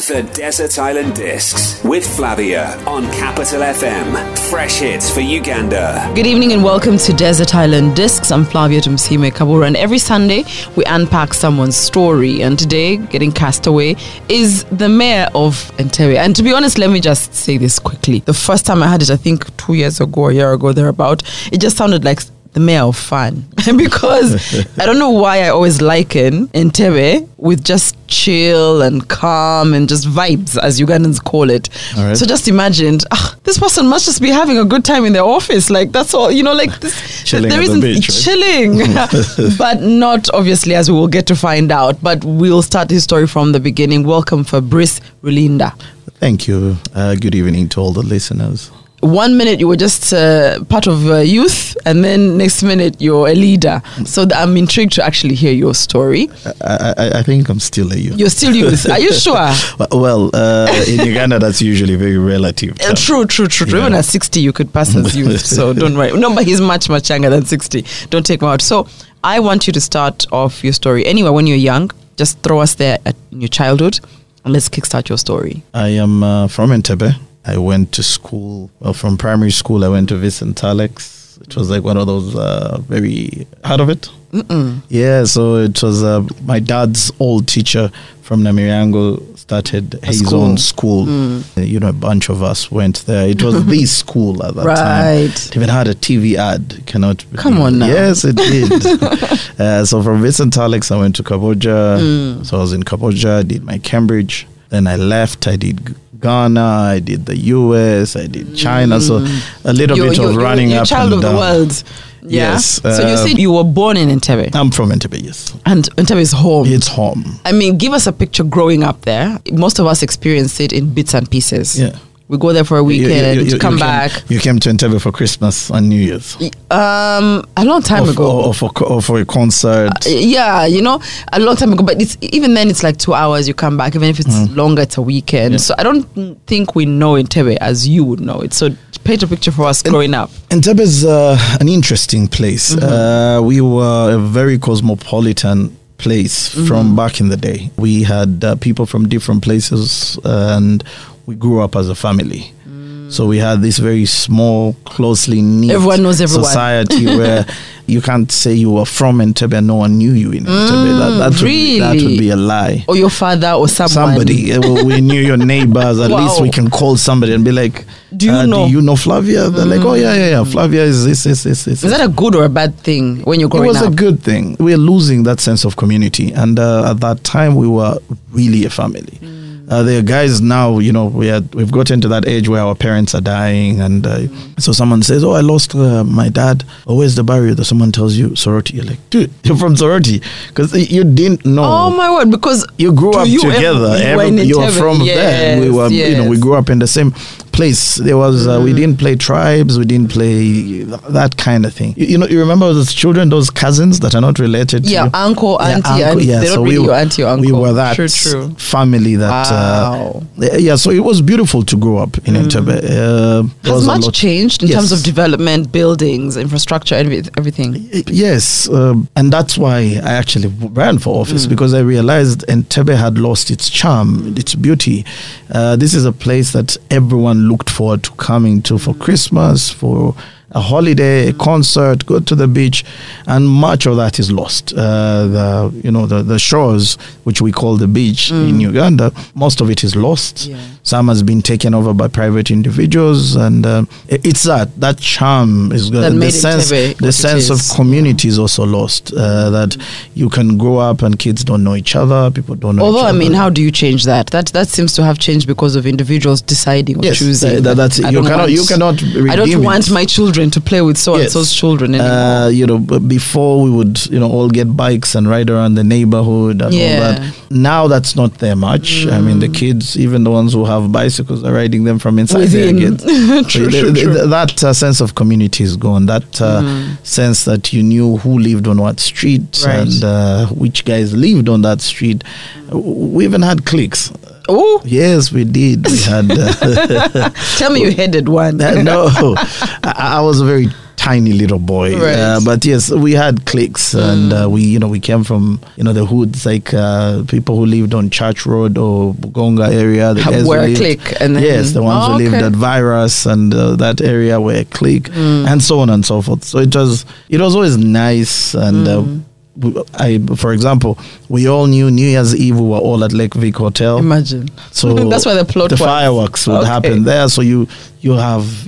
The Desert Island Discs with Flavia on Capital FM. Fresh hits for Uganda. Good evening and welcome to Desert Island Discs. I'm Flavia Tumsime Kabura, and every Sunday we unpack someone's story. And today, getting cast away is the mayor of Entebbe. And to be honest, let me just say this quickly. The first time I had it, I think 2 years ago, a year ago, thereabout, it just sounded like the mayor of fun. Because I don't know why I always liken Entebbe with just chill and calm and just vibes, as Ugandans call it. Right. So just imagine, this person must just be having a good time in their office. Like, that's all, like this. Chilling there isn't the beach, chilling. But not obviously, as we will get to find out. But we'll start his story from the beginning. Welcome, Fabrice Rulinda. Thank you. Good evening to all the listeners. 1 minute you were just part of youth, and then next minute you're a leader. So I'm intrigued to actually hear your story. I think I'm still a youth. You're still youth. Are you sure? Well, in Uganda, that's usually very relative. True. Yeah. Even at 60, you could pass as youth. So don't worry. No, but he's much, much younger than 60. Don't take him out. So I want you to start off your story. Anyway, when you're young, just throw us there in your childhood, and let's kickstart your story. I am from Entebbe. I went to school, from primary school, I went to Vincent Alex. It was like one of those very, heard of it? Mm-mm. Yeah, so it was my dad's old teacher from Namirango started his own school. A bunch of us went there. It was the school at that time. It even had a TV ad. Come on now. Yes, it did. So from Vincent Alex, I went to Kaboja. So I was in Kaboja, I did my Cambridge. Then I left, I did Ghana, I did the US, I did China. So a little bit of running up and down. You're a child of the world. Yeah? Yes. So you said you were born in Entebbe? I'm from Entebbe, yes. And Entebbe is home? It's home. I mean, give us a picture growing up there. Most of us experience it in bits and pieces. Yeah. We go there for a weekend, you come back. You came to Entebbe for Christmas and New Year's? A long time ago. Or for a concert? Yeah, a long time ago. But even then, it's like 2 hours you come back. Even if it's longer, it's a weekend. Yeah. So I don't think we know Entebbe as you would know it. So paint a picture for us growing up. Entebbe is an interesting place. We were a very cosmopolitan place from back in the day. We had people from different places, and we grew up as a family. So we had this very small, closely knit everyone knows everyone. Society where you can't say you were from Entebbe and no one knew you in Entebbe. That would be a lie. Or your father or someone. Somebody. We knew your neighbors. At least we can call somebody and be like, do you know Flavia? They're like, oh, yeah. Flavia is this. Is that a good or a bad thing when you're growing up? It was a good thing. We're losing that sense of community. And at that time, we were really a family. There are guys now, we've gotten to that age where our parents are dying, and so someone says, I lost my dad. Oh, where's the barrier? That someone tells you Soroti. You're like, dude, you're from Soroti, because you didn't know. Oh my word! Because you grew up together. You were from there. We were, we grew up in the same place. There was we didn't play tribes. We didn't play that kind of thing. You remember those children, those cousins that are not related to you? Uncle, auntie. They're not really your auntie or uncle. We were that true. family that. Wow. So it was beautiful to grow up in Entebbe. Has much changed in terms of development, buildings, infrastructure, everything? Yes, and that's why I actually ran for office, because I realized Entebbe had lost its charm, its beauty. This is a place that everyone looked forward to coming to for Christmas, for a holiday, a concert, go to the beach, and much of that is lost. The shores, which we call the beach in Uganda, most of it is lost. Yeah. Some has been taken over by private individuals, and it's that charm is the sense of community is also lost. That you can grow up and kids don't know each other, people don't know. Although, how do you change that? That seems to have changed because of individuals deciding or choosing. That's it. You cannot. I don't want my children to play with so-and-so's children anymore. Before we would, all get bikes and ride around the neighborhood and all that. Now that's not there much. The kids, even the ones who have bicycles, are riding them from inside their gates. True. That sense of community is gone. That sense that you knew who lived on what street and which guys lived on that street. We even had cliques. Oh yes, we did. We had. Tell me you headed one. No, I was a very tiny little boy. Right. But yes, we had cliques, and we came from the hoods, like people who lived on Church Road or Bugonga area. The guys Were who a lived, clique, and then yes, the ones who lived at Virus and that area were a clique, and so on and so forth. So it was always nice, and for example, we all knew New Year's Eve we were all at Lake Vic Hotel. Imagine. So that's where the plot was. Fireworks would happen there. So you have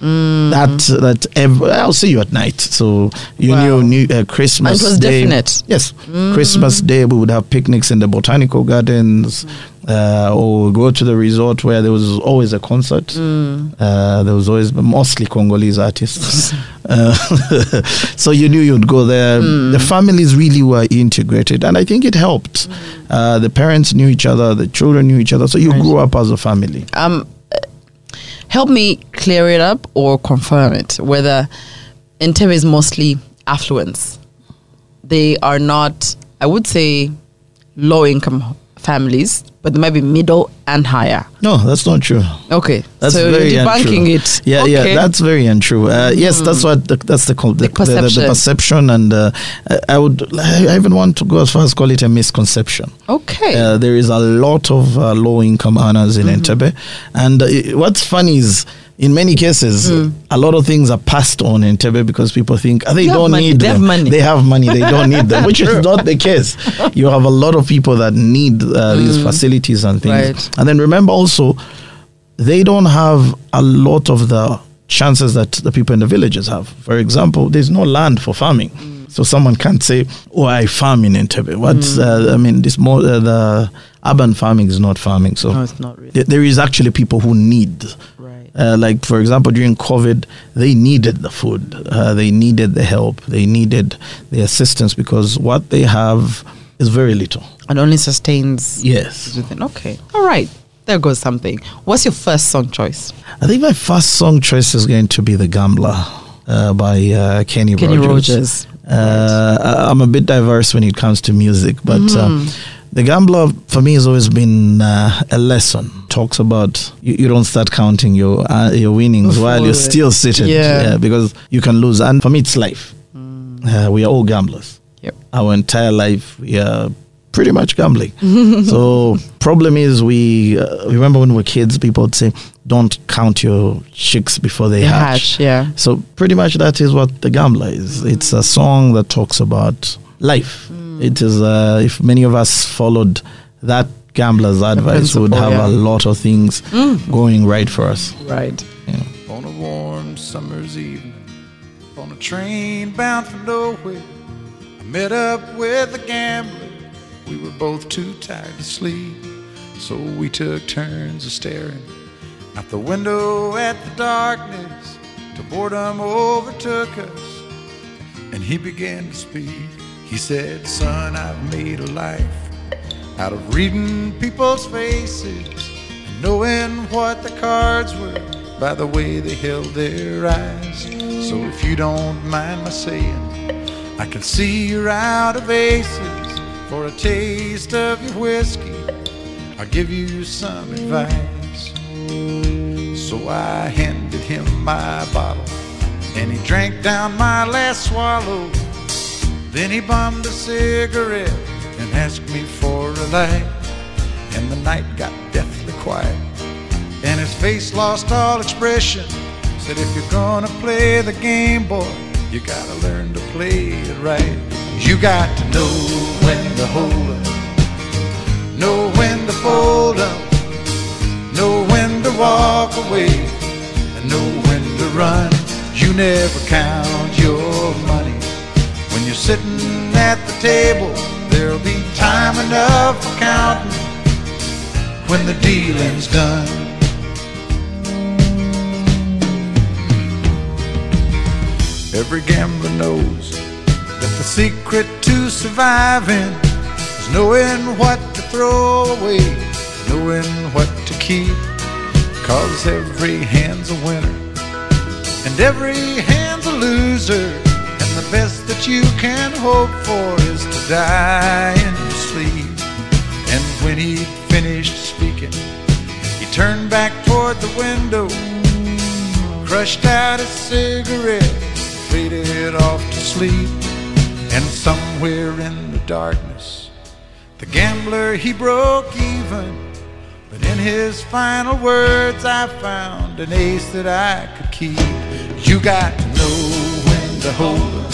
I'll see you at night. So you knew Christmas and it was Day. definite. Yes, Christmas Day we would have picnics in the botanical gardens, or go to the resort where there was always a concert. There was always mostly Congolese artists. So you knew you'd go there. The families really were integrated, and I think it helped. The parents knew each other, the children knew each other, so you grew up as a family. Help me clear it up or confirm it, whether Entebbe is mostly affluence. They are not, I would say, low-income families, but they might be middle and higher. No, that's not true. Okay, that's so very you're debunking untrue. it. Yeah, okay. that's very untrue. Yes, that's the perception, and I even want to go as far as call it a misconception. Okay, there is a lot of low-income earners in Entebbe, and what's funny is, in many cases, a lot of things are passed on in Entebbe because people think they don't need them. They have money, they don't need them, which is not the case. You have a lot of people that need these facilities and things. Right. And then remember also, they don't have a lot of the chances that the people in the villages have. For example, there's no land for farming. So someone can't say, I farm in Entebbe. The urban farming is not farming. So no, it's not really. There is actually people who need. Like, for example, during COVID, they needed the food, they needed the help, they needed the assistance, because what they have is very little. And only sustains. Yes. Okay. All right. There goes something. What's your first song choice? I think my first song choice is going to be The Gambler by Kenny Rogers. I'm a bit diverse when it comes to music, but The Gambler for me has always been a lesson. Talks about you don't start counting your winnings while you're still seated, because you can lose. And for me, it's life. We are all gamblers. Yep. Our entire life, we are pretty much gambling. So problem is, we remember when we were kids, people would say, don't count your chicks before they hatch. Yeah. So pretty much that is what The Gambler is. It's a song that talks about life. It is, if many of us followed that gambler's advice, we would have a lot of things going right for us. Right. Yeah. On a warm summer's evening, on a train bound for nowhere, I met up with a gambler. We were both too tired to sleep, so we took turns of staring out the window at the darkness till boredom overtook us, and he began to speak. He said, son, I've made a life out of reading people's faces and knowing what the cards were by the way they held their eyes. So if you don't mind my saying, I can see you're out of aces. For a taste of your whiskey, I'll give you some advice. So I handed him my bottle, and he drank down my last swallow. Then he bummed a cigarette and asked me for a light. And the night got deathly quiet, and his face lost all expression. Said, if you're gonna play the game, boy, you gotta learn to play it right. You got to know when to hold up, know when to fold up, know when to walk away, and know when to run. You never count your money when you're sitting at the table. There'll be time enough for counting when the dealing's done. Every gambler knows that the secret to surviving is knowing what to throw away, knowing what to keep. 'Cause every hand's a winner and every hand's a loser, and the best that you can hope for is to die in your sleep. And when he finished speaking, he turned back toward the window, crushed out his cigarette, faded off to sleep. And somewhere in the darkness, the gambler, he broke even. But in his final words, I found an ace that I could keep. You got to know when to hold up,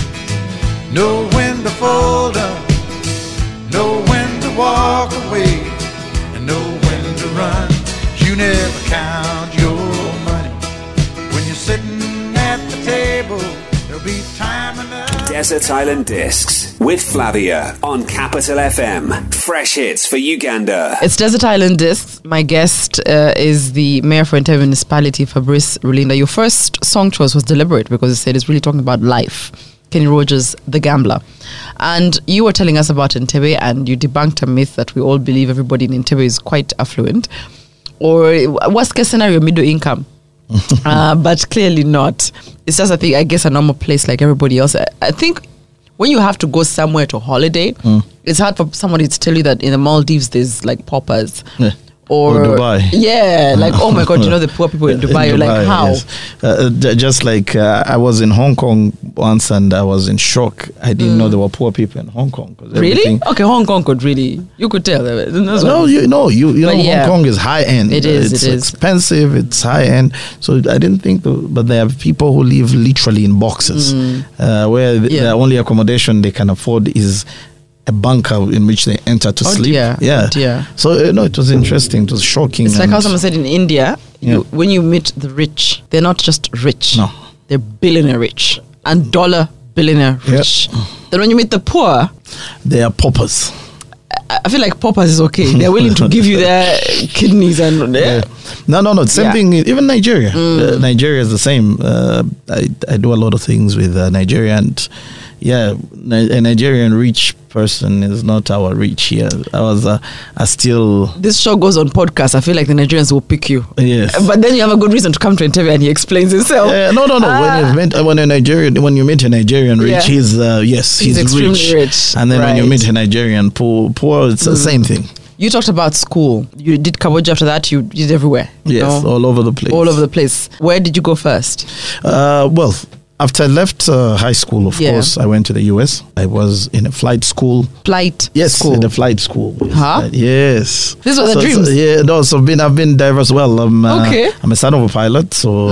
know when to fold up, know when to walk away, and know when to run. You never count your money when you're sitting at the table. There'll be time enough. Desert Island Discs with Flavia on Capital FM. Fresh hits for Uganda. It's Desert Island Discs. My guest is the mayor for Entebbe Municipality, Fabrice Rulinda. Your first song choice was deliberate because you said it's really talking about life. Kenny Rogers, The Gambler. And you were telling us about Entebbe, and you debunked a myth that we all believe everybody in Entebbe is quite affluent. Or worst case scenario, middle income. But clearly not. It's just, I guess, a normal place like everybody else. I think when you have to go somewhere to holiday, it's hard for somebody to tell you that in the Maldives there's like paupers. Yeah. Or Dubai. Yeah, like, oh my God, you know the poor people in Dubai. You're like, how? Yes. Just like I was in Hong Kong once and I was in shock. I didn't know there were poor people in Hong Kong. Really? Okay, Hong Kong could really, you could tell. You know, Hong Kong is high end. It is. It's expensive. It's high end. So I didn't think, but there are people who live literally in boxes where the only accommodation they can afford is a bunker in which they enter to sleep. Yeah. So it was interesting. It was shocking. It's like how someone said in India, when you meet the rich, they're not just rich. No, they're billionaire rich and dollar billionaire rich. Then when you meet the poor, they are paupers. I feel like paupers is okay. They're willing to give you their kidneys and No. Same thing. Even Nigeria. Nigeria is the same. I do a lot of things with Nigeria, and a Nigerian rich person is not our rich here. I still. This show goes on podcast. I feel like the Nigerians will pick you. Yes, but then you have a good reason to come to Entebbe, and he explains himself. No. When you meet a Nigerian rich, he's extremely rich. And then when you meet a Nigerian poor, it's the same thing. You talked about school. You did Kaboja. After that, you did everywhere. Yes, all over the place. All over the place. Where did you go first? After I left high school, of course, I went to the US. I was in a flight school. School? In a flight school. Huh? Yes. This was a dream. I've been diverse. Well, I'm a son of a pilot, so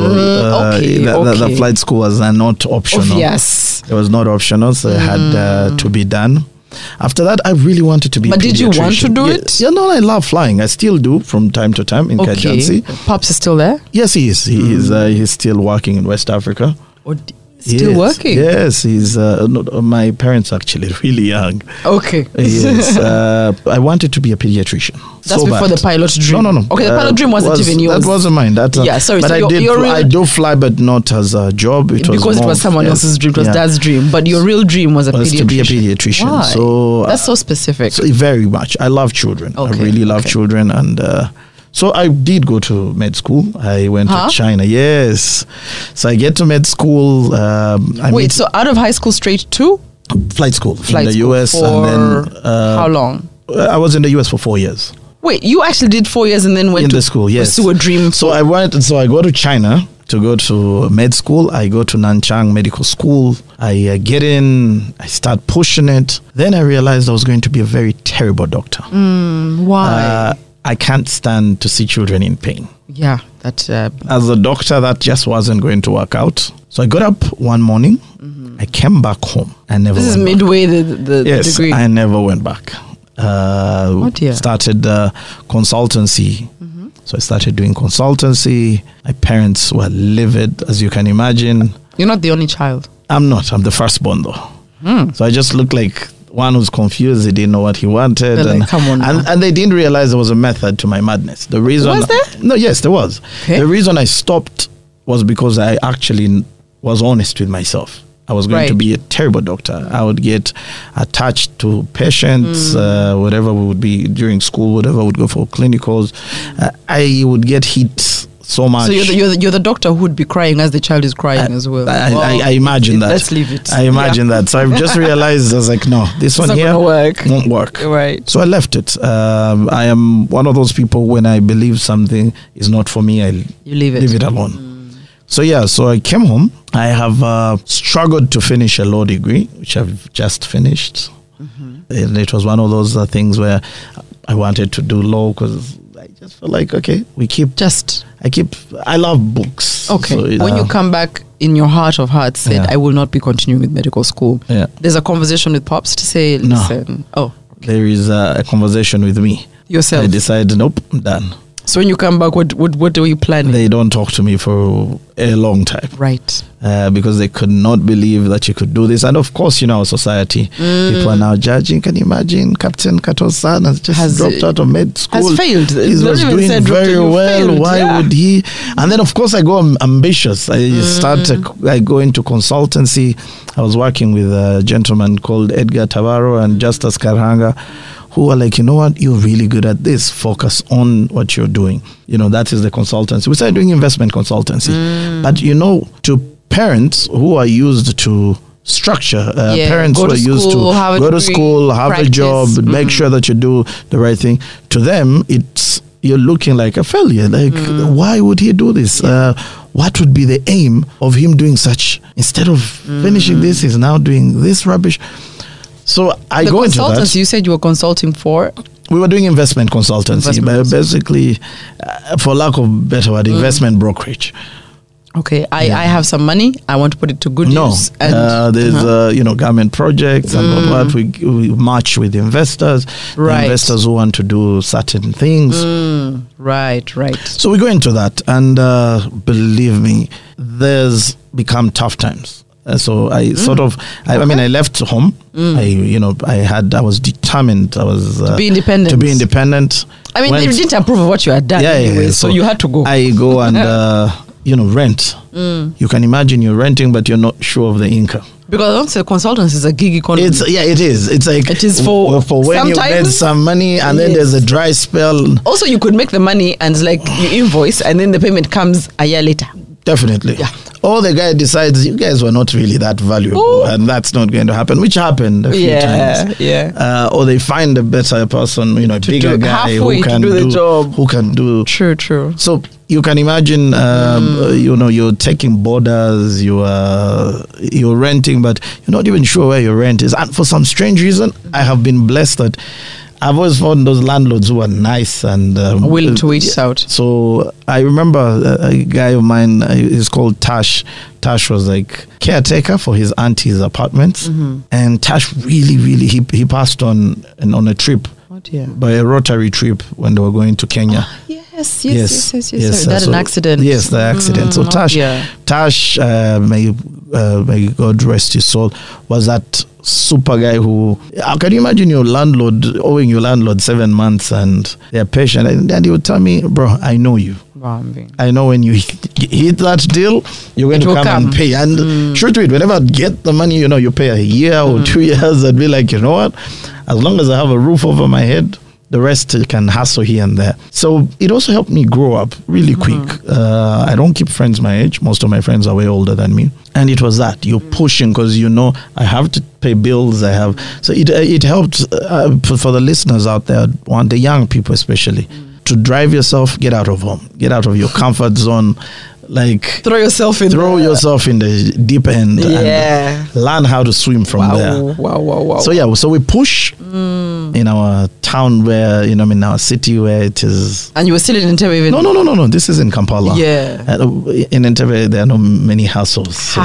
the flight school was not optional. Yes. It was not optional, so it had to be done. After that, I really wanted to be a pediatrician. But did you want to do it? Yeah, no, I love flying. I still do from time to time in Kajansi. Pops is still there? Yes, he is. He's still working in West Africa. Still working? Yes, he's. My parents are actually really young. Okay. Yes, I wanted to be a pediatrician. That's before the pilot dream. No. Okay, the pilot dream wasn't even yours. That wasn't mine. But I do fly, but not as a job. It was someone else's dream. It was Dad's dream. But your real dream was to be a pediatrician. Why? So that's so specific. Very much. I love children. I really love children, and. So I did go to med school. I went to China. Yes. So I get to med school. So out of high school straight to? Flight school in the US. And then, how long? I was in the US for 4 years. Wait, you actually did 4 years and then went to school, yes. pursue a dream? So I go to China to go to med school. I go to Nanchang Medical School. I get in. I start pushing it. Then I realized I was going to be a very terrible doctor. Why? I can't stand to see children in pain. Yeah, that. As a doctor, that just wasn't going to work out. So I got up one morning. I came back home. I never. This is midway the degree. Yes, I never went back. Started consultancy. So I started doing consultancy. My parents were livid, as you can imagine. You're not the only child. I'm not. I'm the firstborn, though. So I just look like one who's confused. He didn't know what he wanted. And they didn't realize there was a method to my madness. The reason was there? No, yes, there was. Okay. The reason I stopped was because I actually was honest with myself. I was going to be a terrible doctor. I would get attached to patients, whatever would be during school, whatever would go for clinicals. I would get hit so much. So you're the doctor who would be crying as the child is crying as well. I imagine that. Let's leave it. I imagine that. So I've just realized, I was like, no, this one here won't work. Right. So I left it. I am one of those people, when I believe something is not for me, you leave it alone. So I came home. I have struggled to finish a law degree, which I've just finished. And it was one of those things where I wanted to do law because I just felt like, okay, I love books. Okay. So, when you come back in your heart of hearts, said, I will not be continuing with medical school. Yeah. There's a conversation with Pops to say, listen. No. There is a conversation with me. Yourself. I decided, nope, I'm done. So when you come back, what are you planning? They don't talk to me for a long time. Right. Because they could not believe that you could do this. And of course, our society, people are now judging. Can you imagine Captain Kato's son has just dropped out of med school? Has failed. He was doing very well. Failed. Why would he? And then, of course, I go ambitious. I go into consultancy. I was working with a gentleman called Edgar Tavaro and Justus Karhanga, who are like, you know what, you're really good at this. Focus on what you're doing. That is the consultancy. We started doing investment consultancy. But, to parents who are used to structure, parents who are used to go to school, have a job, make sure that you do the right thing. To them, you're looking like a failure. Like, why would he do this? What would be the aim of him doing such? Instead of finishing this, he's now doing this rubbish. So I go into that. You said you were consulting for? We were doing investment consultancy, but basically, for lack of better word, investment brokerage. Okay, I have some money. I want to put it to good use. There's government projects and what we match with investors. Right. Investors who want to do certain things. Right. So we go into that, and believe me, there's become tough times. So I I left home. I was determined. I was to be independent. I mean, they didn't approve of what you had done anyway, so you had to go. I go and rent. You can imagine you're renting, but you're not sure of the income. Because also consultants is a gig economy. It is. It's like it is for when you get some money and then there's a dry spell. Also, you could make the money and it's like you invoice and then the payment comes a year later. Definitely. Yeah. Or the guy decides you guys were not really that valuable and that's not going to happen, which happened a few times. Yeah. Or they find a better person, a bigger guy who can do the job. Who can do. True. So you can imagine, you're taking borders, you're renting, but you're not even sure where your rent is. And for some strange reason, I have been blessed that I've always found those landlords who are nice and willing to wait out. So I remember a guy of mine, he's called Tash. Tash was like caretaker for his auntie's apartments, and Tash really, he passed on a trip. Oh dear. By a Rotary trip when they were going to Kenya. Yes. That an accident. Yes, the accident. So Tash, may God rest his soul, was that super guy who, can you imagine your landlord owing your landlord 7 months and they're patient, and he would tell me, bro, I know you. I know when you hit that deal, you're going to come and pay. And sure to it, whenever I get the money, you pay a year or 2 years. I'd be like, you know what? As long as I have a roof over my head, the rest can hustle here and there. So it also helped me grow up really quick. I don't keep friends my age. Most of my friends are way older than me. And it was that. You're pushing because I have to pay bills. So it helped for the listeners out there, the young people especially, to drive yourself, get out of home, get out of your comfort zone. Like throw yourself in the deep end and learn how to swim from there. Wow. So we push in our town where, in our city where it is. And you were still in Entebbe even? No. This is in Kampala. Yeah. In Entebbe, there are not many hustles. So.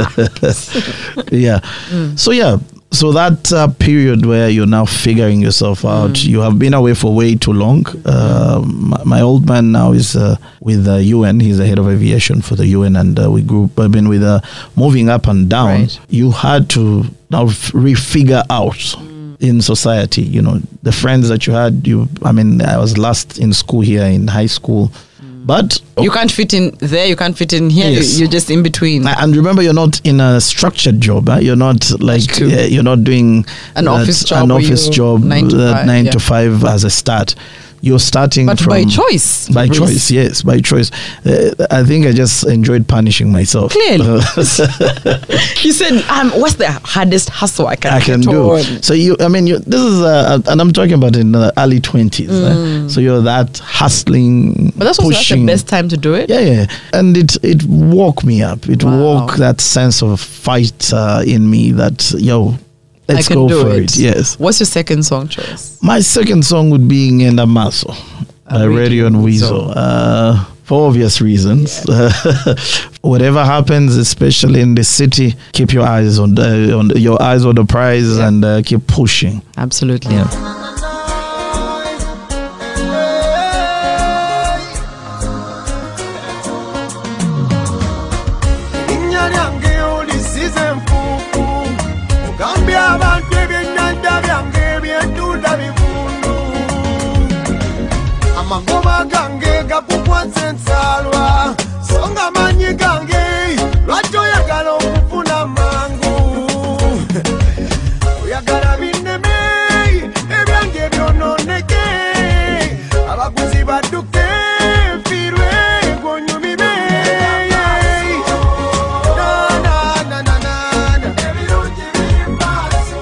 Yeah. So that period where you're now figuring yourself out, you have been away for way too long. My old man now is with the UN. He's the head of aviation for the UN, and we've been with moving up and down. Right. You had to now refigure out in society. The friends that you had. I was last in school here in high school. But you can't fit in there, you can't fit in here, you're just in between. And remember, you're not in a structured job. You're not like, you're not doing an office job 9 to 5 as a start. you're starting But from... by choice. By Bruce. choice, yes, by choice. I think I just enjoyed punishing myself. Clearly. You said, what's the hardest hustle I can do. on? So this is, and I'm talking about in the early 20s. So you're that hustling, But that's also pushing. the best time to do it. Yeah. And it woke me up. It woke that sense of fight in me that, let's go for it. Yes. What's your second song choice? My second song would be Ngenda Maso by Radio and Weasel. For obvious reasons. Whatever happens, especially in the city, keep your eyes on the prize and keep pushing. Absolutely. Yeah. Amangoma gange gapupwa nsensalwa songa manyi gange lwaki oyagala okufuna mangu oyagala binneme ebyange byononeke abaguzi badduke firwe gonyumibe ebirungi biri maaso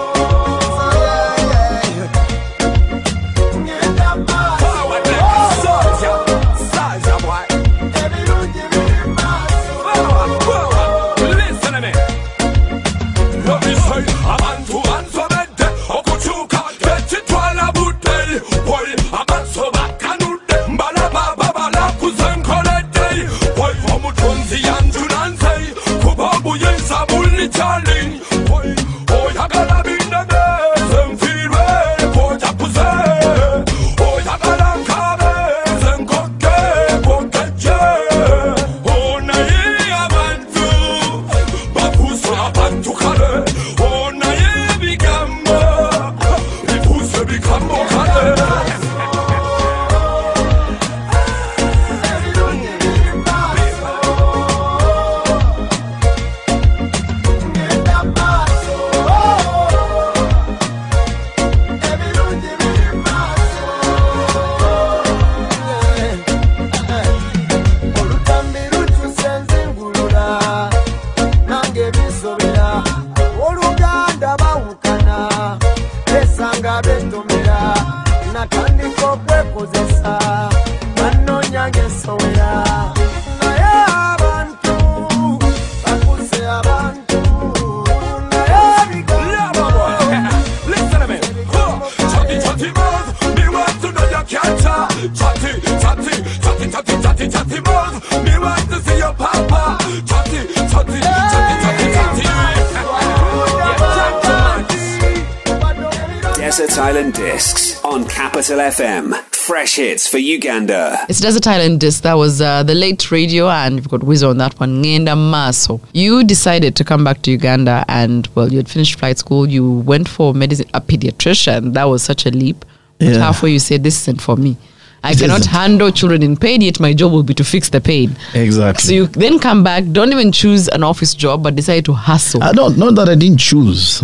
Desert Island Discs on Capital FM. Fresh hits for Uganda. It's Desert Island Disc. That was the late radio, and we've got Wizzo on that one. Ngenda Maso. You decided to come back to Uganda, and you had finished flight school. You went for medicine, a pediatrician. That was such a leap. But halfway you said, this isn't for me. I cannot handle children in pain, yet my job will be to fix the pain. Exactly. So you then come back, don't even choose an office job, but decide to hustle. Not that I didn't choose.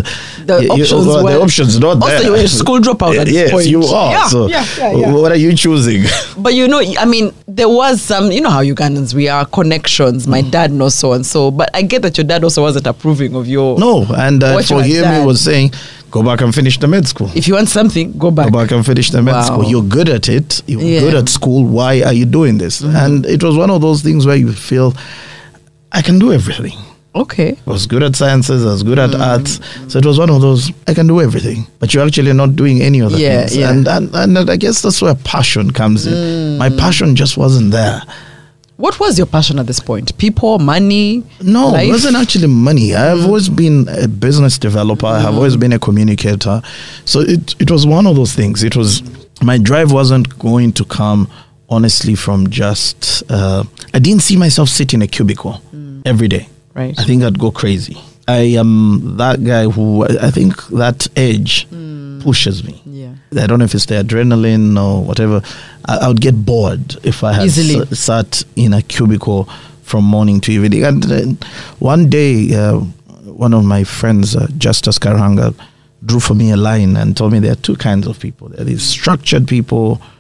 The options not there. Also, you were a school dropout at this point. Yes, you are. Yeah. What are you choosing? But there was some, how Ugandans, we are connections. My dad knows so and so. But I get that your dad also wasn't approving of your... No, and for him, he was saying, go back and finish the med school. If you want something, go back. Go back and finish the med school. You're good at it. You're good at school. Why are you doing this? Mm-hmm. And it was one of those things where you feel, I can do everything. Okay. I was good at sciences. I was good at arts. So it was one of those, I can do everything. But you're actually not doing any of the things. Yeah. And I guess that's where passion comes in. My passion just wasn't there. What was your passion at this point? People, money? No, life? It wasn't actually money. I've always been a business developer. I have always been a communicator. So it was one of those things. It was, my drive wasn't going to come honestly from just, I didn't see myself sitting in a cubicle every day. Right. I think I'd go crazy. I am that guy who, I think that edge pushes me. Yeah. I don't know if it's the adrenaline or whatever. I would get bored if I had sat in a cubicle from morning to evening. And one day, one of my friends, Justus Karanga, drew for me a line and told me there are two kinds of people. There are these structured people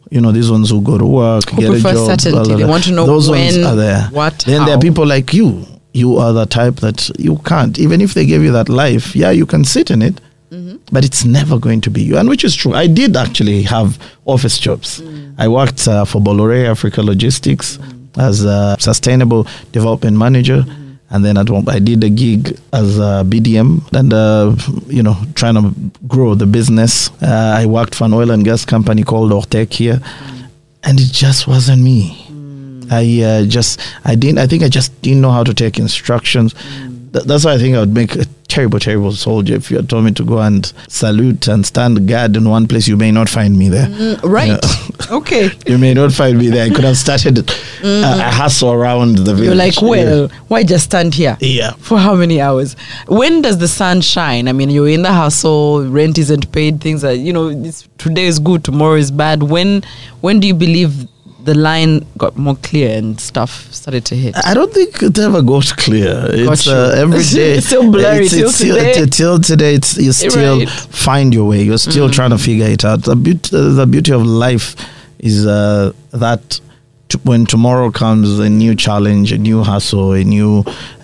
these ones who go to work, Who get a prefer job. certainty. blah, blah, They blah. want to know those when, ones are there. what, Then there how. are people like you. You are the type that you can't. Even if they gave you that life, you can sit in it, but it's never going to be you. And which is true. I did actually have office jobs. I worked for Bolloré Africa Logistics as a sustainable development manager. And then I did a gig as a BDM and, trying to grow the business. I worked for an oil and gas company called Ortec here. And it just wasn't me. I think I just didn't know how to take instructions. That's why I think I would make a terrible soldier if you had told me to go and salute and stand guard in one place. You may not find me there. Right. Okay. You may not find me there. I could have started a hustle around the village. You're like, well, why just stand here? Yeah. For how many hours? When does the sun shine? I mean, you're in the hustle, rent isn't paid, things are, today is good, tomorrow is bad. When do you believe the line got more clear and stuff started to hit? I don't think it ever got clear. It's you. every day. It's still blurry till today. Till today, you still Right. find your way. You're still trying to figure it out. The beauty of life is that when tomorrow comes, a new challenge, a new hustle, a new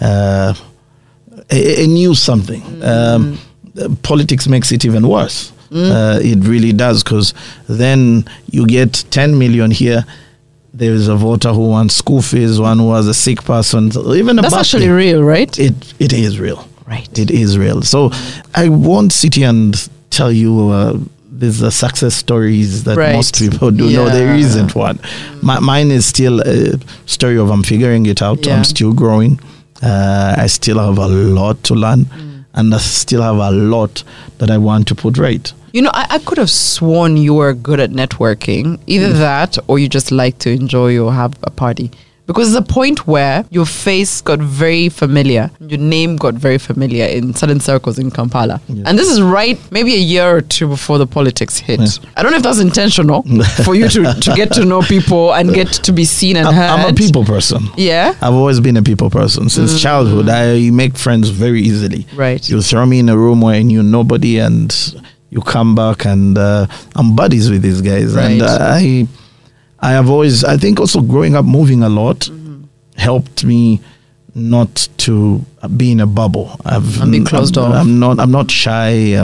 something. Politics makes it even worse. It really does, because then you get 10 million here. There is a voter who wants school fees, one who has a sick person. So even That's actually real, right? It is real. Right. It is real. So I won't sit here and tell you there's a success stories that Right. most people do. No, there isn't one. Mine is still a story of I'm figuring it out. Yeah. I'm still growing. I still have a lot to learn. And I still have a lot that I want to put right. I could have sworn you were good at networking. Either that or you just like to enjoy or have a party. Because there's a point where your face got very familiar, your name got very familiar in certain circles in Kampala. Yes. And this is right maybe a year or two before the politics hit. Yeah. I don't know if that's intentional for you to get to know people and get to be seen and heard. I'm a people person. Yeah? I've always been a people person. Since childhood, I make friends very easily. Right. You throw me in a room where I knew nobody and you come back and I'm buddies with these guys. Right. And I have always, I think also growing up, moving a lot helped me not to be in a bubble. And be closed off. I'm not shy.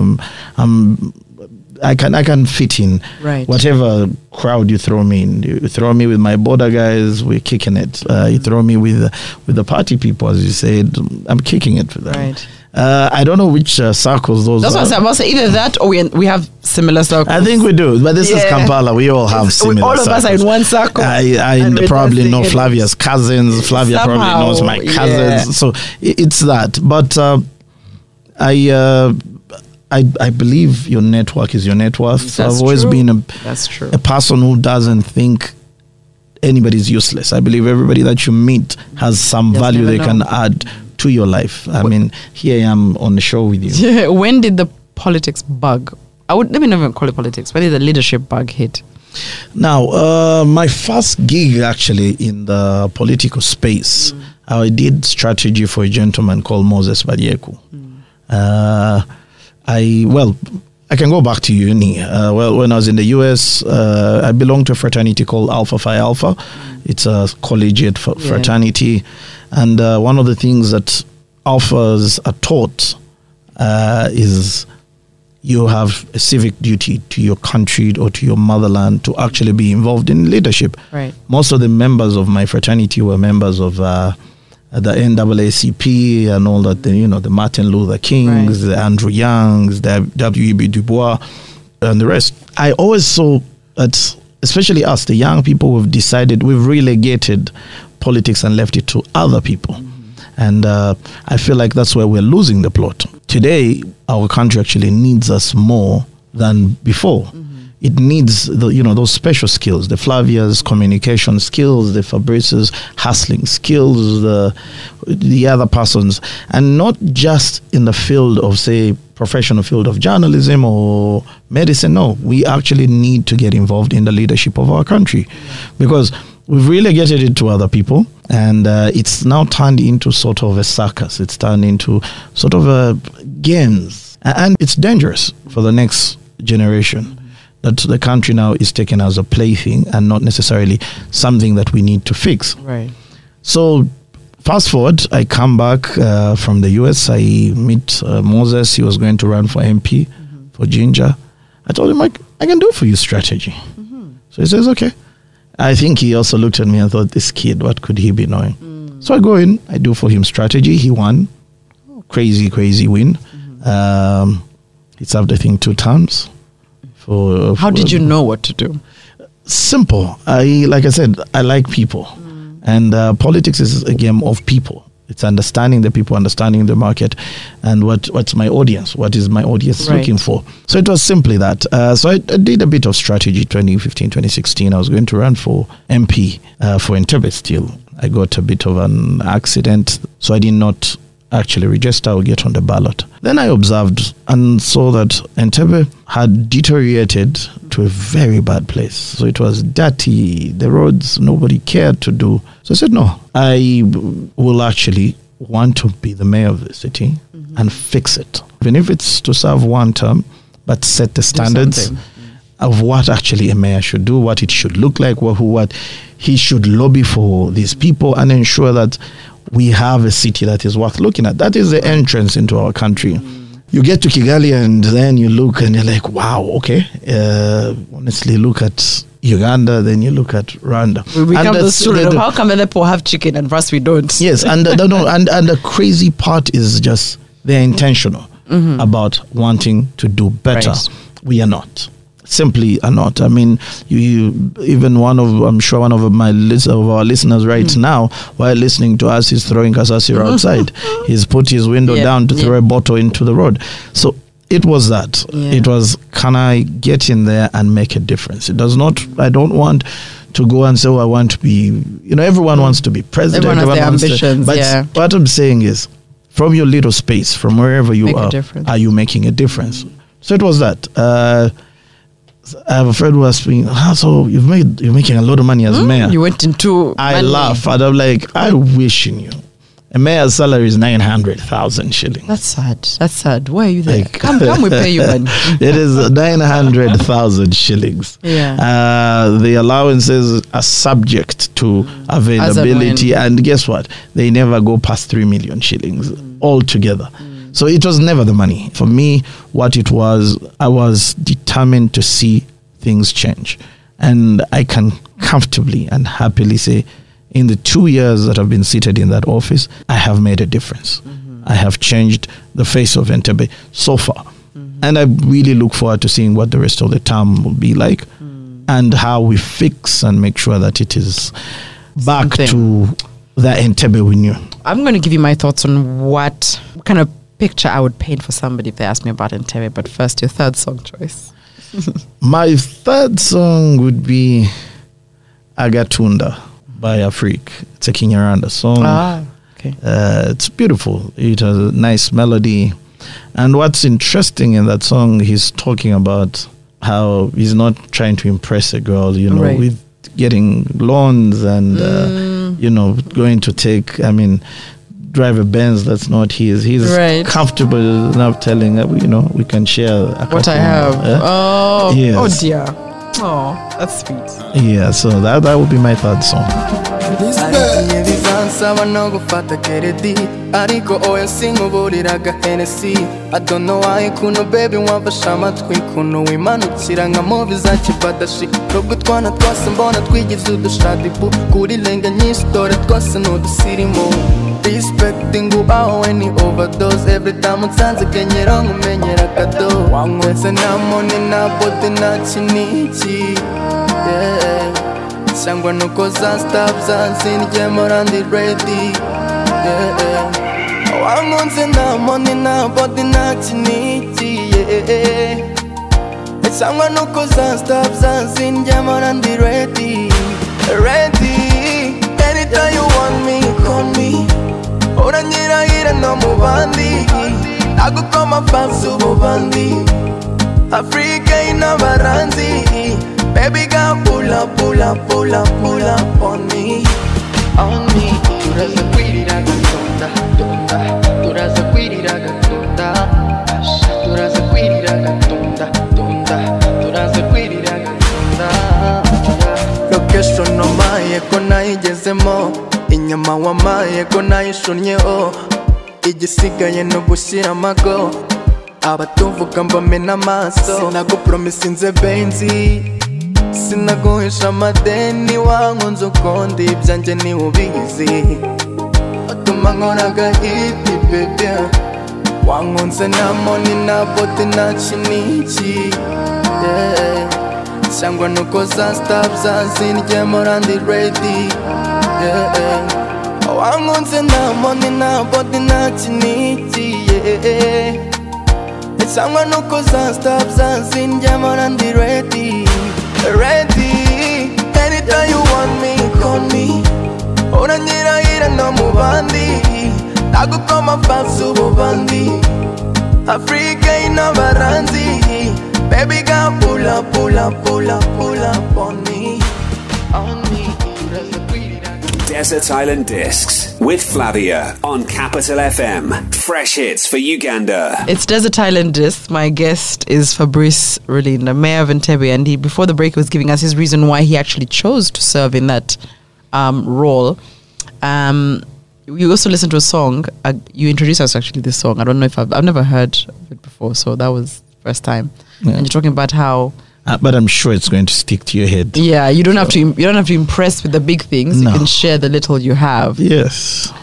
I can fit in. Right. Whatever crowd you throw me in. You throw me with my border guys, we're kicking it. You throw me with the party people, as you said, I'm kicking it with them. Right. I don't know which circles those That's are. what I was about to say. Either that or we have similar circles. I think we do, but this is Yeah. Kampala. We all have similar all of us are in one circle. I and we're probably dancing know in it. Flavia's cousins. Flavia Somehow, probably knows my yeah. cousins. So it's that. But I believe your network is your net worth. So That's I've always true. been That's true. a person who doesn't think anybody's useless. I believe everybody that you meet has some Just value never they can know. add to your life. I mean, here I am on the show with you. Yeah, when did the politics bug? Let me not even call it politics. When did the leadership bug hit? Now, my first gig actually in the political space, I did strategy for a gentleman called Moses Badieku. I can go back to uni. When I was in the US, I belonged to a fraternity called Alpha Phi Alpha. It's a collegiate fraternity. And one of the things that alphas are taught is you have a civic duty to your country or to your motherland to actually be involved in leadership. Right. Most of the members of my fraternity were members of the NAACP and all that, the Martin Luther Kings, the Andrew Youngs, the W.E.B. Du Bois, and the rest. I always saw that, especially us, the young people, we've relegated politics and left it to other people. And I feel like that's where we're losing the plot. Today, our country actually needs us more than before. It needs those special skills, the Flavia's communication skills, the Fabrice's hustling skills, the other persons, and not just in the field of, say, professional field of journalism or medicine. No, we actually need to get involved in the leadership of our country, because we've relegated it to other people, and it's now turned into sort of a circus. It's turned into sort of a games, and it's dangerous for the next generation. that the country now is taken as a plaything and not necessarily something that we need to fix. Right. So fast forward, I come back from the US. I meet Moses. He was going to run for MP for Ginger. I told him, I can do for you strategy. So he says, okay. I think he also looked at me and thought, this kid, what could he be knowing? So I go in, I do for him strategy. He won. Crazy win. He served, I think, 2 terms. How did you know what to do? Simple. Like I said, I like people. And politics is a game of people. It's understanding the people, understanding the market, and what's my audience, what is my audience looking for. So it was simply that. So I did a bit of strategy 2015, 2016. I was going to run for MP for Entebbe still. I got a bit of an accident, so I did not actually register or get on the ballot. Then I observed and saw that Entebbe had deteriorated to a very bad place. So it was dirty, the roads nobody cared to do. So I said, no, I will actually want to be the mayor of the city and fix it. Even if it's to serve 1 term, but set the standards of what actually a mayor should do, what it should look like, what he should lobby for these people, and ensure that we have a city that is worth looking at. That is the entrance into our country. You get to Kigali and then you look and you're like, wow, okay. Honestly, look at Uganda, then you look at Rwanda. We become the student of how come the poor have chicken and for us we don't? Yes, and the crazy part is just they're intentional about wanting to do better. Right. We are not. Simply are not. I mean, you even I'm sure one of our listeners right now, while listening to us, is throwing kasasiro outside. He's put his window down to throw a bottle into the road. So it was that. It was, can I get in there and make a difference? It does not. I don't want to go and say, I want to be. Everyone wants to be president. Everyone has their ambitions. But what I'm saying is, from your little space, from wherever you are you making a difference? So it was that. I have a friend who asked me, so you're making a lot of money as a mayor. You went into I money. laugh and I'm like, I wish you knew. A mayor's salary is 900,000 shillings. That's sad. Why are you there? Come we pay you money. It is 900,000 shillings. The allowances are subject to availability, and guess what? They never go past 3 million shillings altogether. So it was never the money. For me, what it was, I was determined to see things change. And I can comfortably and happily say, in the 2 years that I've been seated in that office, I have made a difference. I have changed the face of Entebbe so far. And I really look forward to seeing what the rest of the term will be like and how we fix and make sure that it is back to the Entebbe we knew. I'm going to give you my thoughts on what kind of picture I would paint for somebody if they asked me about Entebbe. But first, your third song choice. My third song would be Agatunda by Afrique. It's a Kinyarwanda song. Okay. It's beautiful. It has a nice melody. And what's interesting in that song, he's talking about how he's not trying to impress a girl, with getting loans and, going to drive a Benz that's not his. He's comfortable enough telling her, we can share what I have. Yes. Oh dear. Oh, that's sweet. Yeah, so that would be my third song. I don't know why kuno baby wamfasha amatwi kuno wimanukira nka movie za kibadashi nubwo twana twase mbona twigize udushadibu kuri lenga nyinshi dore twase n'udusirimu respecting ubaho any overdose every time unsanze kenyera nkumenyera kado wanywese nta money nta bote nta kiniki cyangwa nuko za stop zansindiye morandi ready wangunze nta money nta bote nta kiniki cyangwa nuko za stop zansindiye morandi ready anytime you want me call me uranyirahira no mu bandi agukoma fansi ububandi Africa inabaranzi baby girl pull up on me turaza kwirira gatunda turaza kwirira gatunda turaza kwirira gatunda turaza kwirira inkono maye ko nayigezemo inyama wamaye ko nayishunnyeho igisigaye no gushyira amago abatuvuga mbamena amaso sinagupromisinze benzi sinaguhisha amadeni wankunze ukundi ibyanjye ni ubizi atuma nkora agahiti bebe wankunze nta moni nta bote nta kiniki cyangwa nuko za stop zazindye morandi ready wankunze nta moni nta bote nta kiniki cyangwa nuko za stop zazindye morandi ready anytime you want me call me uranyirahira no mu bandi nagukoma fansi ububandi Africa inabaranzi baby girl pull up on me Desert Island Discs with Flavia on Capital FM. Fresh hits for Uganda. It's Desert Island Discs. My guest is Fabrice Rulinda, Mayor of Entebbe, and he, before the break, was giving us his reason why he actually chose to serve in that role. You also listened to a song. You introduced us actually this song. I don't know if I've never heard of it before, so that was the first time. Yeah. And you're talking about how. But I'm sure it's going to stick to your head. Yeah, you don't have to impress with the big things. No. You can share the little you have. Yes.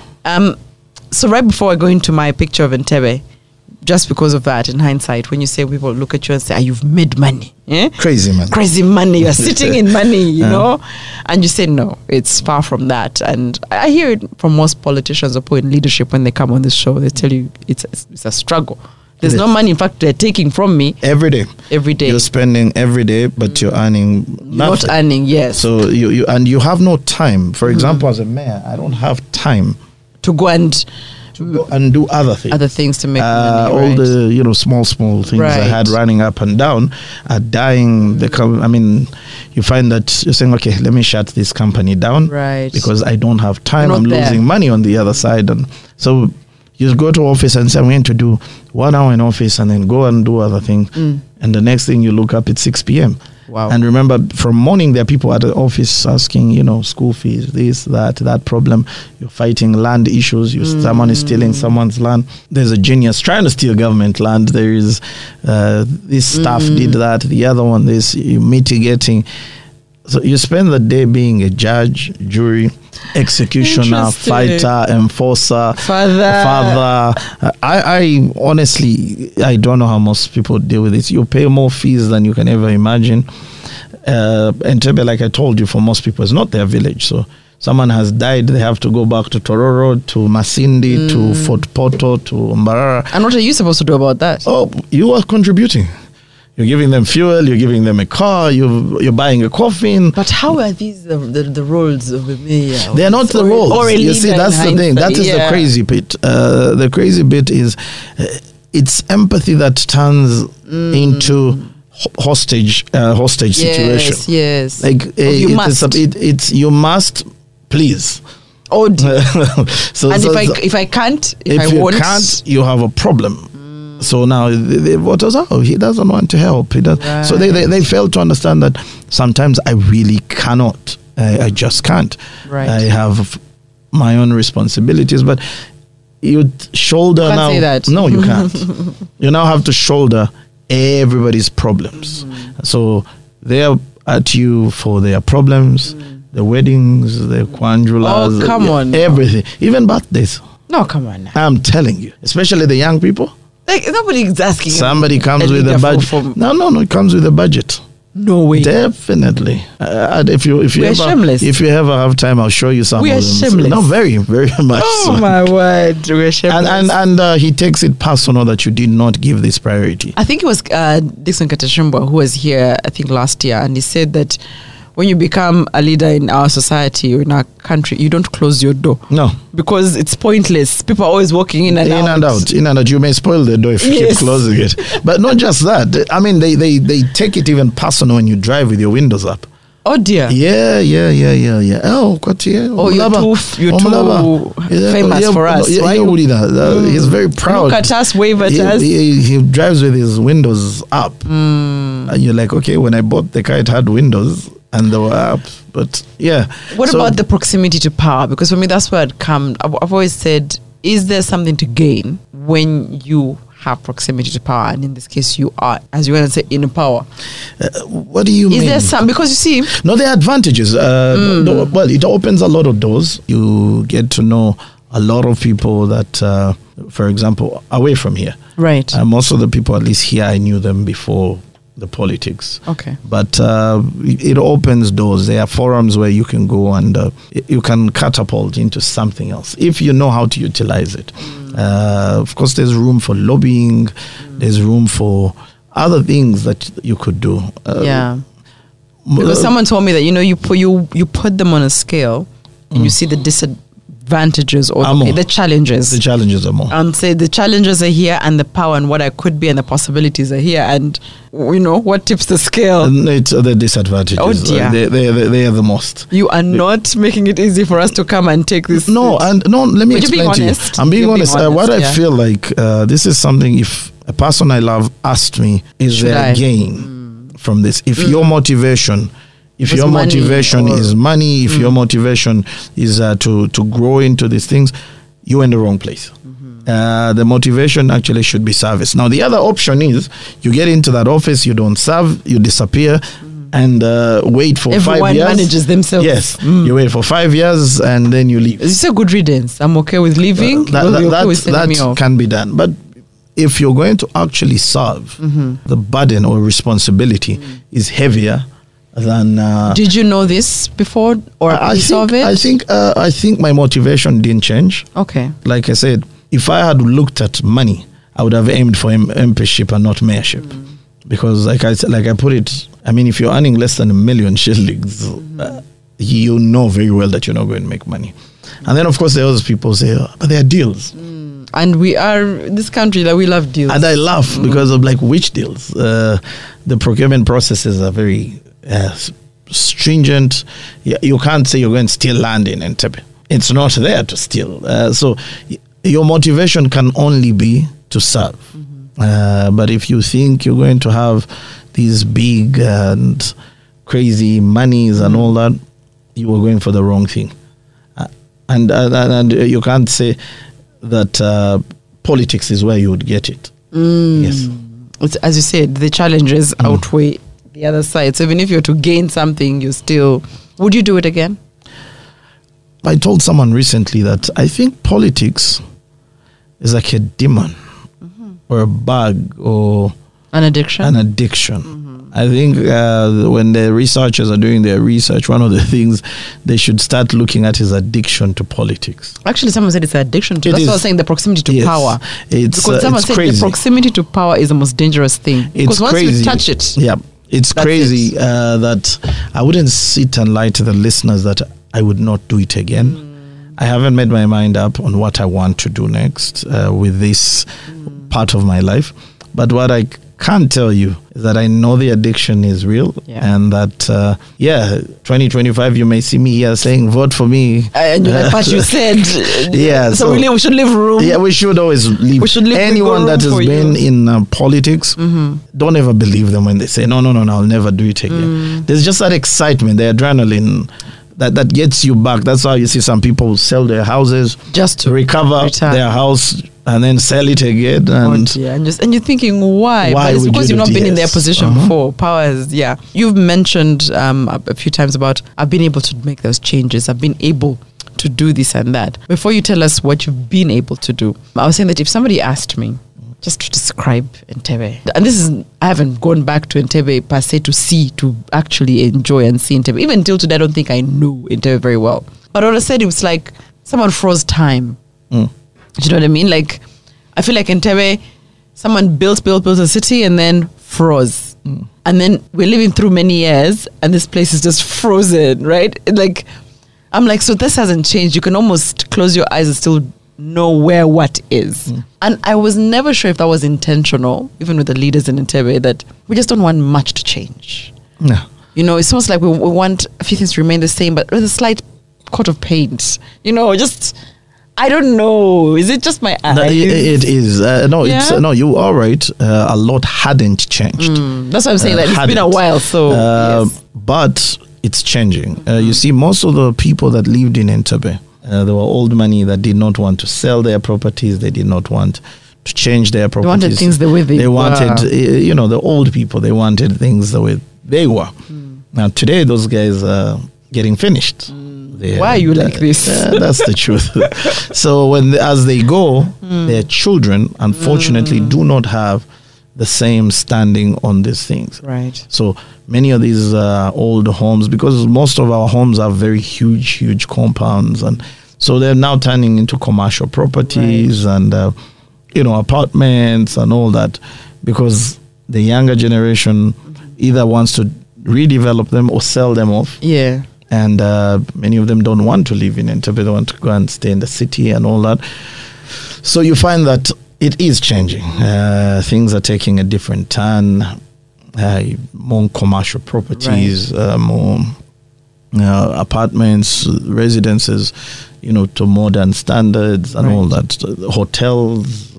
So right before I go into my picture of Entebbe, just because of that, in hindsight, when you say people look at you and say, you've made money. Eh? Crazy money. You're sitting in money, you know? And you say, no, it's far from that. And I hear it from most politicians or people in leadership when they come on this show. They tell you it's a struggle. There's no money. In fact, they're taking from me. Every day. You're spending every day, but you're earning nothing. Not earning, yes. So you have no time. For example, as a mayor, I don't have time to go and do other things to make money. All the small things I had running up and down are dying. You find that you're saying, okay, let me shut this company down, right? Because I don't have time. I'm losing money on the other side, and so you go to office and say, I'm going to do 1 hour in office and then go and do other things. And the next thing you look up, it's 6 p.m. Wow. And remember, from morning, there are people at the office asking, school fees, this, that problem. You're fighting land issues. Someone is stealing someone's land. There's a genius trying to steal government land. There is this staff did that. The other one, this, mitigating. So you spend the day being a judge, jury, executioner, fighter, enforcer, father. I honestly, I don't know how most people deal with this. You pay more fees than you can ever imagine. Entebbe, like I told you, for most people, it's not their village. So someone has died, they have to go back to Tororo, to Masindi, to Fort Porto, to Mbarara. And what are you supposed to do about that? Oh, you are contributing. You're giving them fuel, you're giving them a car, you're buying a coffin. But how are these the roles of a mayor? They're not the roles. You see, that's the thing. That is the crazy bit. The crazy bit is it's empathy that turns into hostage situation. Yes. Like you must please. Oh dear. If I can't, if I won't, you have a problem. So now the voters, he doesn't want to help. He does. Right. So they fail to understand that sometimes I really cannot. I just can't. Right. I have my own responsibilities, but you shoulder can't now. Say that. No, you can't. You now have to shoulder everybody's problems. So they are at you for their problems, the weddings, the quadrulas. Oh, come on. Everything. Even birthdays. No, come on now. I'm telling you. Especially the young people. Like, nobody is asking. Somebody comes with a budget. No, it comes with a budget. No way. Definitely. If you ever have time, I'll show you some. We are shameless. No, very, very much. Oh so. My word, we're shameless. And he takes it personal that you did not give this priority. I think it was Dixon Katashumba who was here, I think last year, and he said that when you become a leader in our society or in our country, you don't close your door. No. Because it's pointless. People are always walking in and out. In and out. You may spoil the door if you keep closing it. But not just that. I mean, they take it even personal when you drive with your windows up. Oh dear. Yeah. Oh, you're too famous for us. He's very proud. Look at us, wave at us. He drives with his windows up. And you're like, okay, when I bought the car, it had windows. and they were up. But yeah. What So- about the proximity to power? Because for me, that's where it comes. I've always said, is there something to gain when you have proximity to power? And in this case, you are, as you want to say, in power. What do you mean? Is there some? Because you see, No, there are advantages. No, well, it opens a lot of doors. You get to know a lot of people that, for example, away from here. right? Most of the people, at least here, I knew them before the politics. Okay. But it opens doors. There are forums where you can go and you can catapult into something else if you know how to utilize it. Of course, there's room for lobbying. There's room for other things that you could do. Yeah. Because someone told me that you put them on a scale and you see the disadvantages or the challenges. The challenges are more. And say the challenges are here and the power and what I could be and the possibilities are here, and what tips the scale? And it's the disadvantages. Oh, dear. They are the most. You are not making it easy for us to come and take this. No, seat. let me But you're being explain to you. honest. I'm being You're being honest. honest, What I yeah. feel like, this is something, if a person I love asked me, is Should there I? a gain from this? If your motivation... If Was your money motivation or- is money, if your motivation is to grow into these things, you're in the wrong place. The motivation actually should be service. Now, the other option is you get into that office, you don't serve, you disappear, and wait for 5 Everyone years. manages themselves. Yes, you wait for 5 years and then you leave. It's a good riddance. I'm okay with leaving. You'll be okay with sending me off. can be done. But if you're going to actually serve, the burden or responsibility is heavier than. Did you know this before, or I you saw it? I think my motivation didn't change. Okay. Like I said, if I had looked at money, I would have aimed for MPship and not mayorship. Because like I put it, I mean, if you're earning less than 1 million shillings, you know very well that you're not going to make money. And then, of course, there are those people say, but there are deals. And we are this country that we love deals. And I laugh because of like which deals? The procurement processes are very stringent. You can't say you're going to steal land in Entebbe. It's not there to steal. So your motivation can only be to serve. But if you think you're going to have these big and crazy monies and all that, you are going for the wrong thing. And you can't say that politics is where you would get it. Yes. It's, as you said, the challenges outweigh the other side. So even if you're to gain something, you still... Would you do it again? I told someone recently that I think politics is like a demon or a bug or An addiction? an addiction. I think when the researchers are doing their research, one of the things they should start looking at is addiction to politics. Actually, someone said it's an addiction to... It That's what I is. was saying, the proximity to Yes. power. It's Because someone it's said crazy. the proximity to power is the most dangerous thing. It's Because once crazy. you touch it... Yeah, it's That's crazy that I wouldn't sit and lie to the listeners that I would not do it again. I haven't made my mind up on what I want to do next with this part of my life. But what I can tell you is that I know the addiction is real, and that 2025 you may see me here saying vote for me. And like what you said. Yeah, So we should leave room. Yeah, we should always leave. We should leave anyone bigger that has room for been you. in politics. Don't ever believe them when they say no, I'll never do it again. There's just that excitement, the adrenaline that gets you back. That's how you see some people sell their houses Just to recover return. their house and then sell it again. And And you're thinking, why? Why But it's would because you you've do not been in this? their position before. Power is, You've mentioned a few times about, I've been able to make those changes. I've been able to do this and that. Before you tell us what you've been able to do, I was saying that if somebody asked me just to describe Entebbe, and this is, I haven't gone back to Entebbe per se to actually enjoy and see Entebbe. Even until today, I don't think I knew Entebbe very well. But what I said, it was like someone froze time. Do you know what I mean? Like, I feel like Entebbe, someone built a city and then froze. And then we're living through many years and this place is just frozen, right? Like, I'm like, so this hasn't changed. You can almost close your eyes and still know where what is. And I was never sure if that was intentional, even with the leaders in Entebbe, that we just don't want much to change. yeah. It's almost like we want a few things to remain the same, but with a slight coat of paint. Just... I don't know. Is it just my eyes? No, it is. No, you are right. A lot hadn't changed. That's what I'm saying. Like, it's been a while. So, yes. But it's changing. You see, most of the people that lived in Entebbe, they were old money that did not want to sell their properties. They did not want to change their properties. They wanted things the way they were. wanted, the old people, they wanted things the way they were. Now, today, those guys are getting finished. Why are you like this? That's the truth. So as they go, their children, unfortunately, do not have the same standing on these things. Right. So many of these old homes, because most of our homes are very huge compounds, and so they're now turning into commercial properties and apartments and all that, because the younger generation either wants to redevelop them or sell them off. Yeah. And many of them don't want to live in Entebbe. They want to go and stay in the city and all that. So you find that it is changing. Things are taking a different turn. More commercial properties, more apartments, residences, to modern standards and all that. Hotels,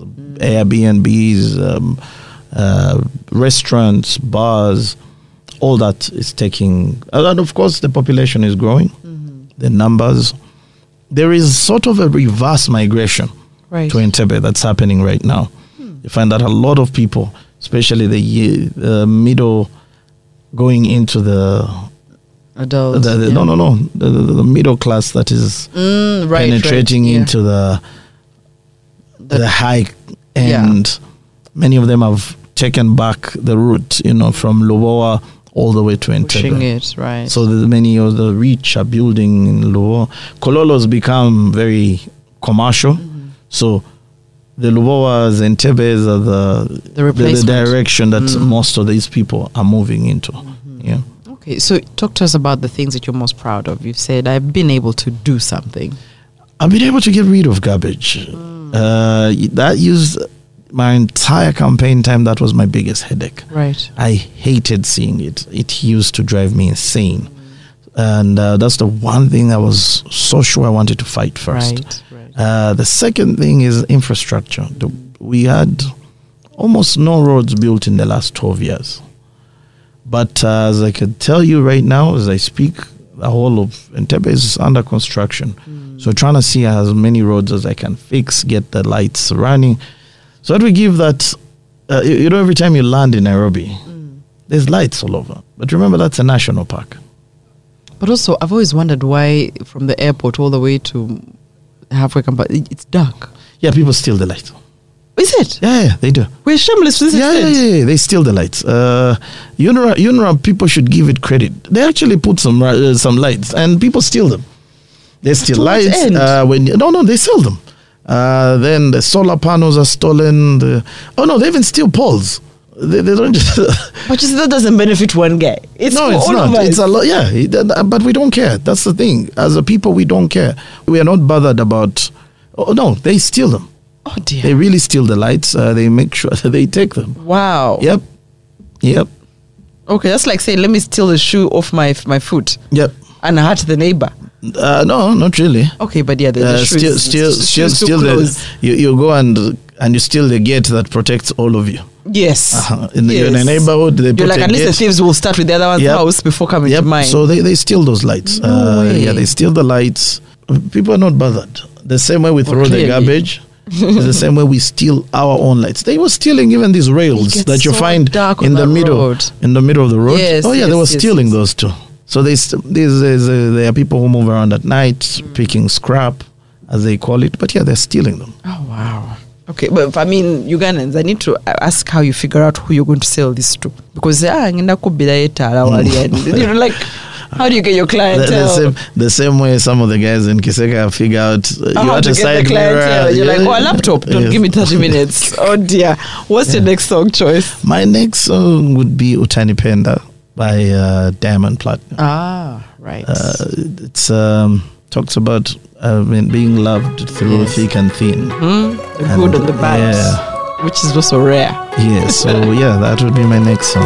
Airbnbs, restaurants, bars. All that is taking, and of course the population is growing, the numbers. There is sort of a reverse migration to Entebbe that's happening right now. You find that a lot of people, especially the middle, going into the adults. The middle class that is penetrating into the high end. Many of them have taken back the route, from Lubowa all the way to Entebbe. Pushing it, right. So many of the rich are building in Lubowa. Kololo's become very commercial. So the Lubowas and Entebbes are the direction that most of these people are moving into. Yeah. Okay, so talk to us about the things that you're most proud of. You've said, I've been able to do something. I've been able to get rid of garbage. That used my entire campaign time. That was my biggest headache. Right. I hated seeing it. It used to drive me insane. And that's the one thing I was so sure I wanted to fight first. Right. The second thing is infrastructure. We had almost no roads built in the last 12 years. But as I can tell you right now, as I speak, the whole of Entebbe is under construction. So trying to see as many roads as I can fix, get the lights running. So that we give that, every time you land in Nairobi, there's lights all over. But remember, that's a national park. But also, I've always wondered why from the airport all the way to halfway campus, it's dark. Yeah, people steal the lights. Is it? Yeah, they do. We're shameless to this extent. Yeah, they steal the lights. UNRWA, people should give it credit. They actually put some lights, and people steal them. They steal lights. They sell them. Then the solar panels are stolen. They even steal poles. They don't just... But you see, that doesn't benefit one guy. It's not. It's a lot. Yeah, but we don't care. That's the thing. As a people, we don't care. We are not bothered about... Oh, no, they steal them. Oh, dear. They really steal the lights. They make sure that they take them. Wow. Yep. Okay, that's like saying, let me steal the shoe off my foot. Yep. And hurt the neighbor. No, not really. Okay, but yeah, the shoe still you go and you steal the gate that protects all of you. Yes. In a neighborhood, they you're like, at least the thieves will start with the other one's house before coming to mine. So they steal those lights. They steal the lights. People are not bothered. The same way we throw the garbage. It's the same way we steal our own lights. They were stealing even these rails that you find in the middle of the road. Yes, they were stealing those too. So there are people who move around at night picking scrap, as they call it. But they're stealing them. Oh, wow. Okay, but I mean, Ugandans, I need to ask how you figure out who you're going to sell this to. Because, how do you get your clientele? The same way some of the guys in Kiseka figure out you have to side mirror. You're like, a laptop, don't give me 30 minutes. Oh dear. What's your next song choice? My next song would be Utanipenda by Diamond Platnumz. Ah, right. It's talks about being loved through thick and thin. The good and the bad, which is also rare. Yes, so that would be my next song.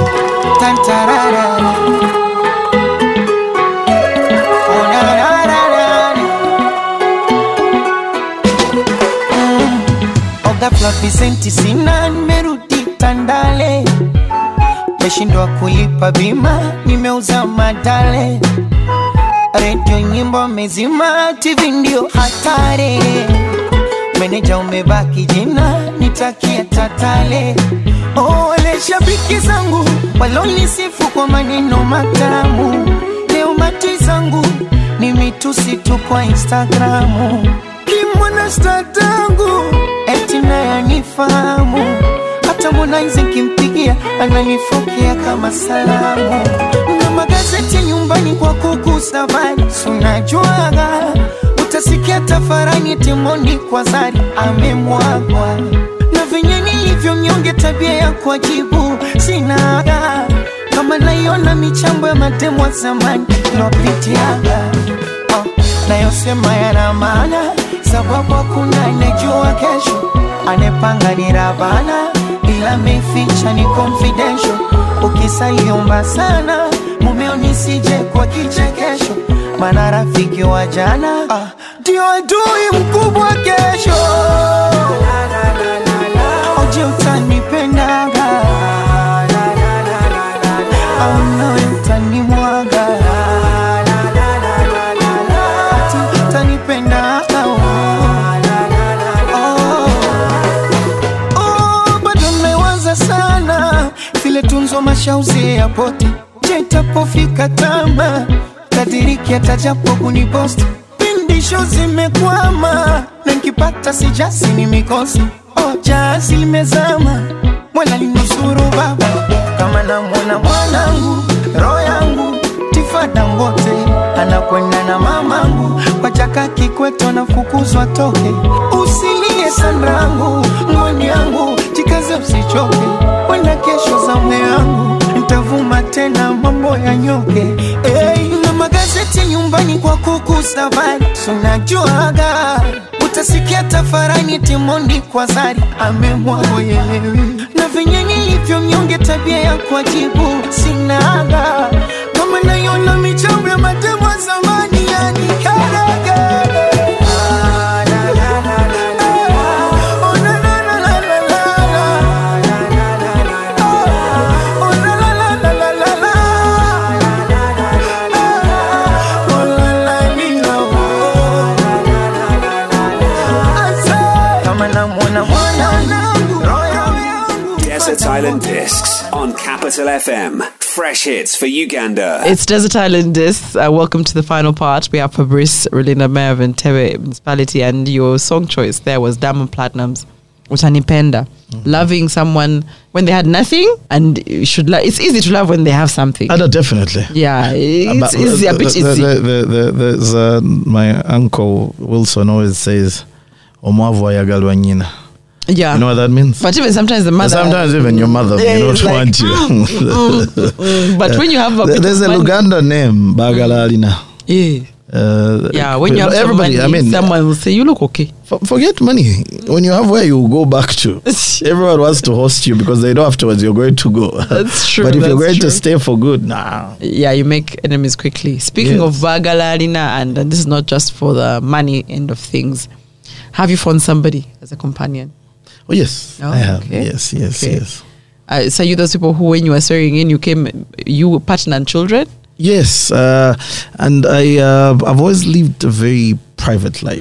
Oga Fluffy senti sina nimerudi Tandale, meshindwa kulipa bima, nimeuza madale, redio nyimbo mezima, TV ndio hatari, meneja umebaki jina, nitakia tatale. Ole shabiki zangu walonisifu kwa maneno matamu, leo mati zangu ni mitusi tu kwa Instagramu. Kimwana statangu eti naye nifahamu, hata Harmonize kimpigia ananifokea kama salamu. Na magazeti nyumbani kwa kuku safari, unajuaga utasikia tafarani Timoni kwa Zari amemwagwa. Na venye nilivyo mnyonge tabia ya kujibu sinaga, kama naiona michambo ya matemo wa zamani lopitiaga. Nayosema yana maana, sababu hakuna anejua kesho, anepanga ni Rabana, ila meficha ni confidential. Ukisaliomba sana mumeo nisije kwa kichekesho, maana rafiki wa jana ndio adui mkubwa kesho. Oje utanipendaga au nawe utanimwaga, bado mmewaza sana vile tunzo mashauzi ya poti, je itapofika tama kadiriki atajapo kuniposti, pindisho zimekwama na nikipata sijasi ni mikosi, jazi limezama mwana linusuru baba, kama namwona mwanangu roho yangu tifada ngote, anakwenda na mamangu kwa Chaka Kikwete nafukuzwa toke. Usilie sanrangu mwani yangu, jikaze usichoke, wenda kesho zamu yangu nitavuma tena mambo ya nyoke. Na magazeti nyumbani kwa kuku safari, unajuaga utasikia tafarani Timoni kwa Zari amemwagwa yelewi. Na venye nilivyo mnyonge tabia ya kujibu sinaga, kama naiona michambo ya matemo wa zamani yani karaga. Desert Island Discs on Capital FM. Fresh hits for Uganda. It's Desert Island Discs. Welcome to the final part. We have Fabrice, Relinda Merv, and Entebbe Municipality, and your song choice there was Diamond Platnumz, Utanipenda. Loving someone when they had nothing, and you should it's easy to love when they have something. Definitely. Yeah, it's easy, a bit easy. There's my uncle Wilson always says, Omwavu ayagalwa nyina. Yeah. You know what that means? But even sometimes the mother... Sometimes even your mother may not want you. But when you have a... There's a Luganda name, Bagalalina. Yeah. When you have everybody, someone will say, you look okay. Forget money. When you have where you go back to, everyone wants to host you because they know afterwards you're going to go. That's true. But if you're going to stay for good, nah. Yeah, you make enemies quickly. Speaking of Bagalalina, and this is not just for the money end of things, have you found somebody as a companion? Oh, yes. I have. Okay. Yes. So you those people who, when you were swearing in, you partner and children? Yes. And I've always lived a very private life.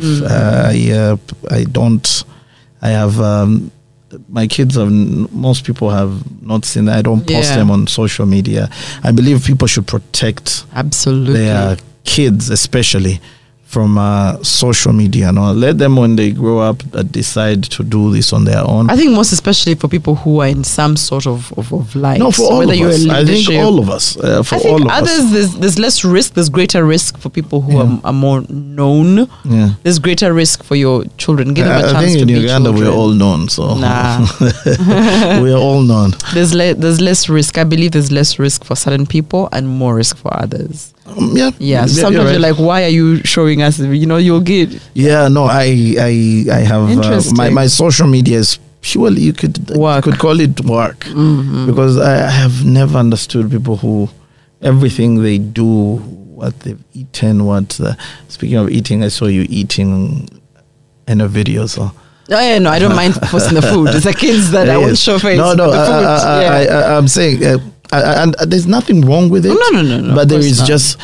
I have, my kids most people have not seen that. I don't post them on social media. I believe people should protect their kids, especially from social media. No, let them, when they grow up, decide to do this on their own. I think most especially for people who are in some sort of life. No, for all of us. I think all of us. For all of others, there's less risk. There's greater risk for people who are more known. Yeah. There's greater risk for your children. Give them a chance to be children. I think in Uganda we're all known. So we're all known. There's less risk. I believe there's less risk for certain people and more risk for others. So sometimes you're like, why are you showing us? You're good. Yeah, no, I have my social media is purely you could call it work because I have never understood people who everything they do, what they've eaten, speaking of eating, I saw you eating in a video, so. Oh yeah, no, I don't mind posting the food. It's the kids that I won't show face. No, I'm saying and there's nothing wrong with it. No. But there course is not. just,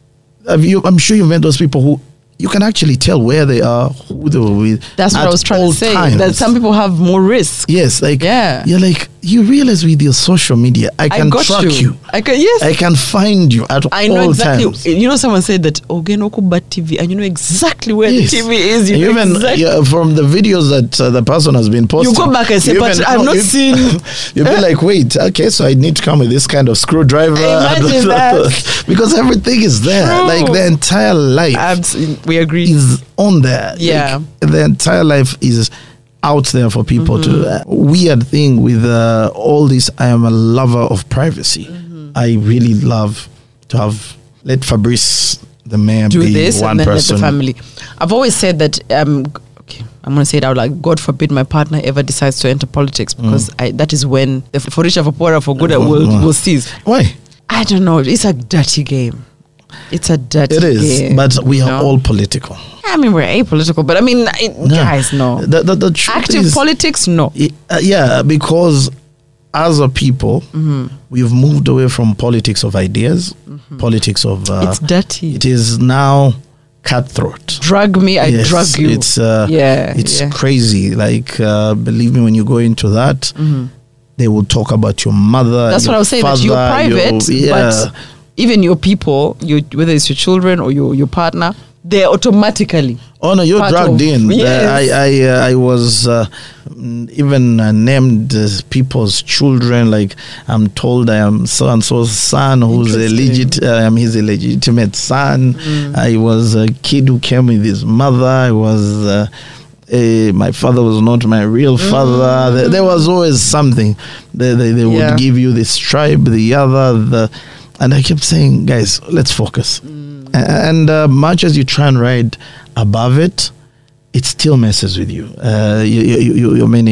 I'm sure you've met those people who you can actually tell where they are, who they were with. That's what at I was trying all to say. times. That some people have more risk. Yes, like Yeah. you're like, you realize with your social media, I can got track you. I can, yes. I can find you at I know all exactly. times. You know, someone said that Ogenokuba TV, and you know exactly where Yes. the TV is. You know Even exactly. from the videos that the person has been posting, You go back and say, you but even- I've no, not you- seen. You'll be like, wait, okay, so I need to come with this kind of screwdriver. Imagine that. Because everything is there. True. Like the entire life We agree. is on there. Yeah. Like, the entire life is out there for people Mm-hmm. to. Weird thing with all this, I am a lover of privacy. Mm-hmm. I really love to have, let Fabrice, the mayor, Do be this one and then person. let the family. I've always said that. Okay, I'm going to say it out like God forbid my partner ever decides to enter politics, because that is when the for richer, for poorer, for good will cease. Why? I don't know. It's a dirty game. It's a dirty It is, game. but we are you know? all political. I mean, we're apolitical, but I mean, guys, no. The truth Active is, politics, no. yeah, because as a people, we've moved away from politics of ideas, politics of. It's dirty. It is now cutthroat. Drug me, I Yes, drug you. It's crazy. Like, believe me, when you go into that, they will talk about your mother. That's your what I was saying. That father, you're private, yeah. but even your people, whether it's your children or your partner, they're automatically. Oh no, you're part dragged of- in. Yes. I was even named people's children. Like, I'm told I am so and so's son, who's I am his illegitimate son. I was a kid who came with his mother. I was. My father was not my real father. There was always something. They would give you this tribe, the other, and I kept saying, guys, let's focus. And much as you try and ride above it, it still messes with you. I mean,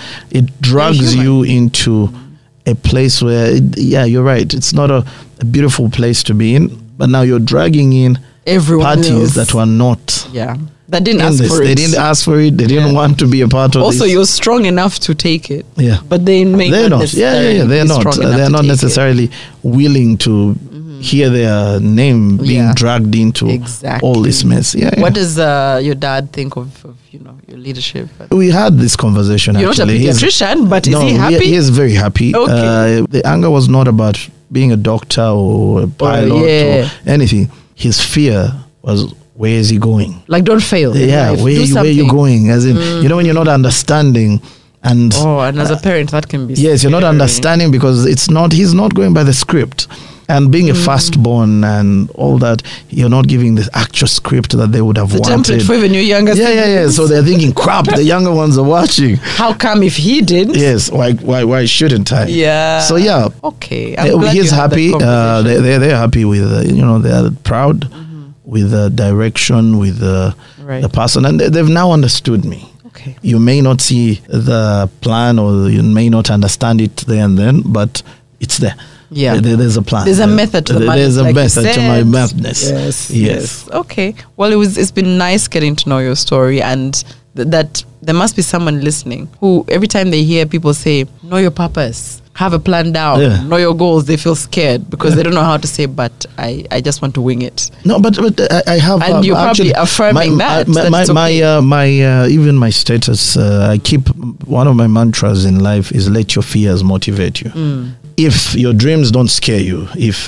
it drags you into a place where, you're right. It's not a beautiful place to be in, but now you're dragging in Everyone parties else. that were not. That didn't in ask this. for it. They didn't ask for it. They didn't want to be a part of Also, this. you're strong enough to take it. Yeah. But they may They're not. not. Yeah. They're be not. strong enough They're to not take it. necessarily willing to hear their name being dragged into Exactly. all this mess. Yeah. What does your dad think of your leadership? We had this conversation. You're actually. not a pediatrician, but is he happy? He is very happy. Okay. The anger was not about being a doctor or a pilot or anything. His fear was, where is he going? Like, don't fail. in Yeah, life. where Do you something. going? As in, when you're not understanding, and and as a parent, that can be. yes, you're not scary. understanding because he's not going by the script. And being a firstborn and all that, you're not giving the actual script that they would have The wanted. template for even your younger siblings. So they're thinking, crap, the younger ones are watching. How come if he did? Yes, why shouldn't I? Yeah. So yeah, Okay. I'm glad he's you had that happy. conversation. They're happy with they are proud with the direction, with the person, and they've now understood me. Okay. You may not see the plan, or you may not understand it there and then, but it's there. Yeah. There's a plan. There's a method to the There's madness. a like you method to my said. madness. Yes. Okay. Well, it's been nice getting to know your story, and that there must be someone listening who every time they hear people say, know your purpose, have a plan down, know your goals, they feel scared because they don't know how to say, but I just want to wing it. No, but I have. And you're probably affirming that it's okay. Even my status. I keep one of my mantras in life is let your fears motivate you. If your dreams don't scare you, if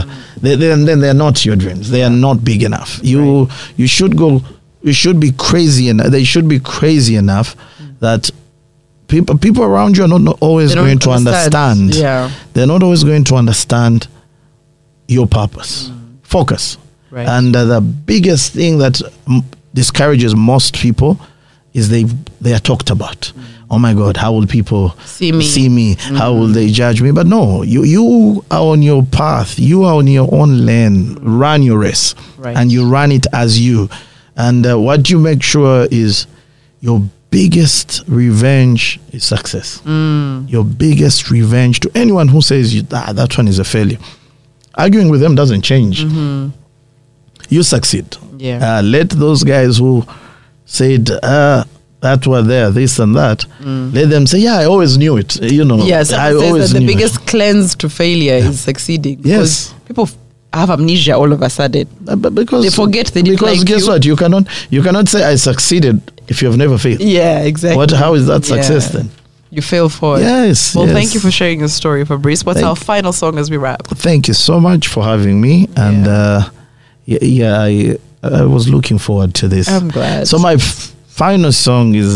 then they're not your dreams. They are not big enough. You should go. You should be crazy, and they should be crazy enough that people around you are not always going to understand. Yeah, they're not always going to understand your purpose. Focus. Right. And the biggest thing that discourages most people is they are talked about. Oh my God, how will people see me? How will they judge me? But no, you are on your path. You are on your own lane. Run your race. Right. And you run it as you. And what you make sure is your biggest revenge is success. Your biggest revenge to anyone who says that one is a failure. Arguing with them doesn't change. You succeed. Yeah. Let those guys who said that were there, this and that, let them say, yeah, I always knew it. Yes, I it says always that the knew biggest cleanse to failure is succeeding. Yes. Because people have amnesia all of a sudden. But because They forget they didn't Because like guess you. what? You cannot say I succeeded if you have never failed. Yeah, exactly. How is that success Yeah. then? You fail forward. Yes. Well, yes. thank you for sharing your story, Fabrice. What's Thank- our final song as we wrap? Thank you so much for having me. And I was looking forward to this. I'm glad. So my final song is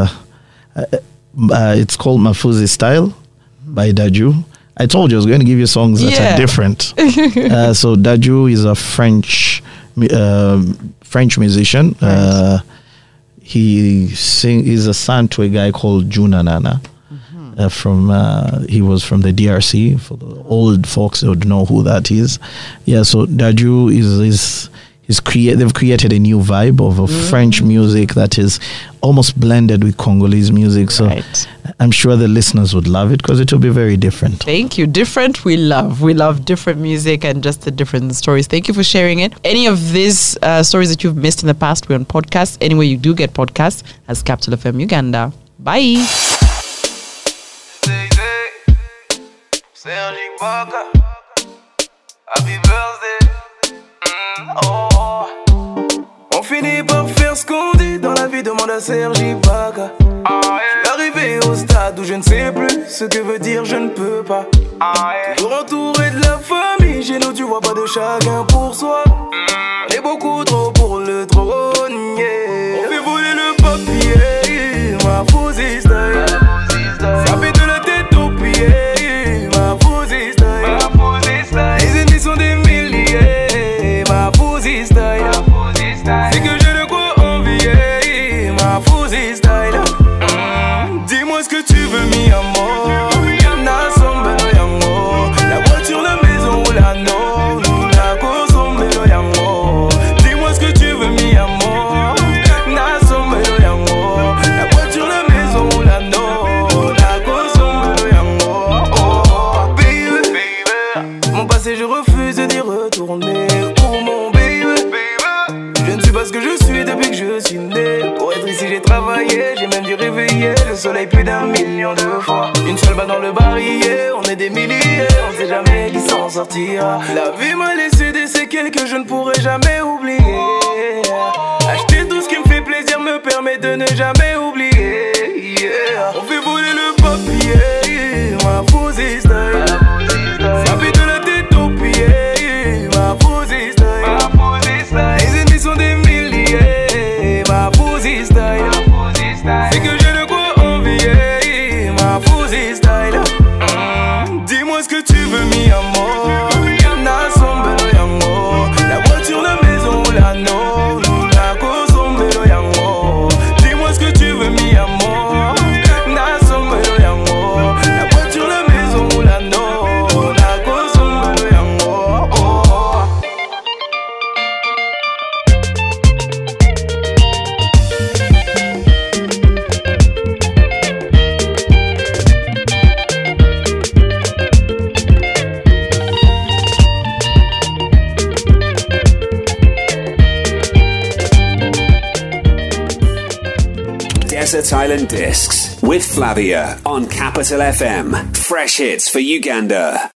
it's called Mafuzi Style by Daju. I told you I was going to give you songs that Yeah. are different. So Daju is a French musician. He's a son to a guy called Juna Nana. He was from the DRC. For the old folks who would know who that is. Yeah, so Daju they've created a new vibe of French music that is almost blended with Congolese music. So Right. I'm sure the listeners would love it because it will be very different. Thank you. Different, we love. We love different music and just the different stories. Thank you for sharing it. Any of these stories that you've missed in the past, we're on podcasts. Anywhere you do get podcasts, as Capital FM Uganda. Bye. Sergi Baka, happy birthday. On finit par faire ce qu'on dit dans la vie, demande à Sergi Baka. Arrivé au stade où je ne sais plus ce que veut dire je ne peux pas. Toujours entouré de la famille, chez nous tu vois pas de chacun pour soi. On est beaucoup trop pour le trône, yeah. On fait voler le papier, ma Fouzi style. Ça fait de la tête aux pieds, ma Fouzi style. Les ennemis sont des milliers, ma Fouzi style. C'est que j'ai de quoi envier, ma Fouzi style. Dis-moi ce que tu veux, mi amor. Nasombelo yango. La voiture, la maison ou la no. Luna kosombelo yango. Dis-moi ce que tu veux, mi amor. Nasombelo yango. La voiture, la maison ou la no. Luna kosombelo yango. Oh, baby. Mon passé, je refuse d'y retourner. Oh, mon baby. Je ne suis pas ce que je suis depuis que je suis né. Pour être ici j'ai travaillé, j'ai même dû réveiller le soleil plus d'1 million de fois. Une seule balle dans le barillet, on est des milliers, on sait jamais qui s'en sortira. La vie m'a laissé des séquelles que je ne pourrai jamais oublier. Acheter tout ce qui me fait plaisir me permet de ne jamais oublier, yeah. On fait voler le papier, ma Fouzi style. Ça fait de la tête aux pieds, ma Fouzi style. Les ennemis sont des milliers, ma Fouzi style. C'est que j'ai de quoi envier, ma Fouzi style. Dis-moi ce que tu veux, mi amor. Nasombelo yango. La voiture, la maison ou la no. Luna kosombelo yango. Dis-moi ce que tu veux, mi amor. Nasombelo yango. La voiture, la maison ou la no. Luna kosombelo yango. Oh. Desert Island Discs with Flavia on Capital FM. Fresh hits for Uganda.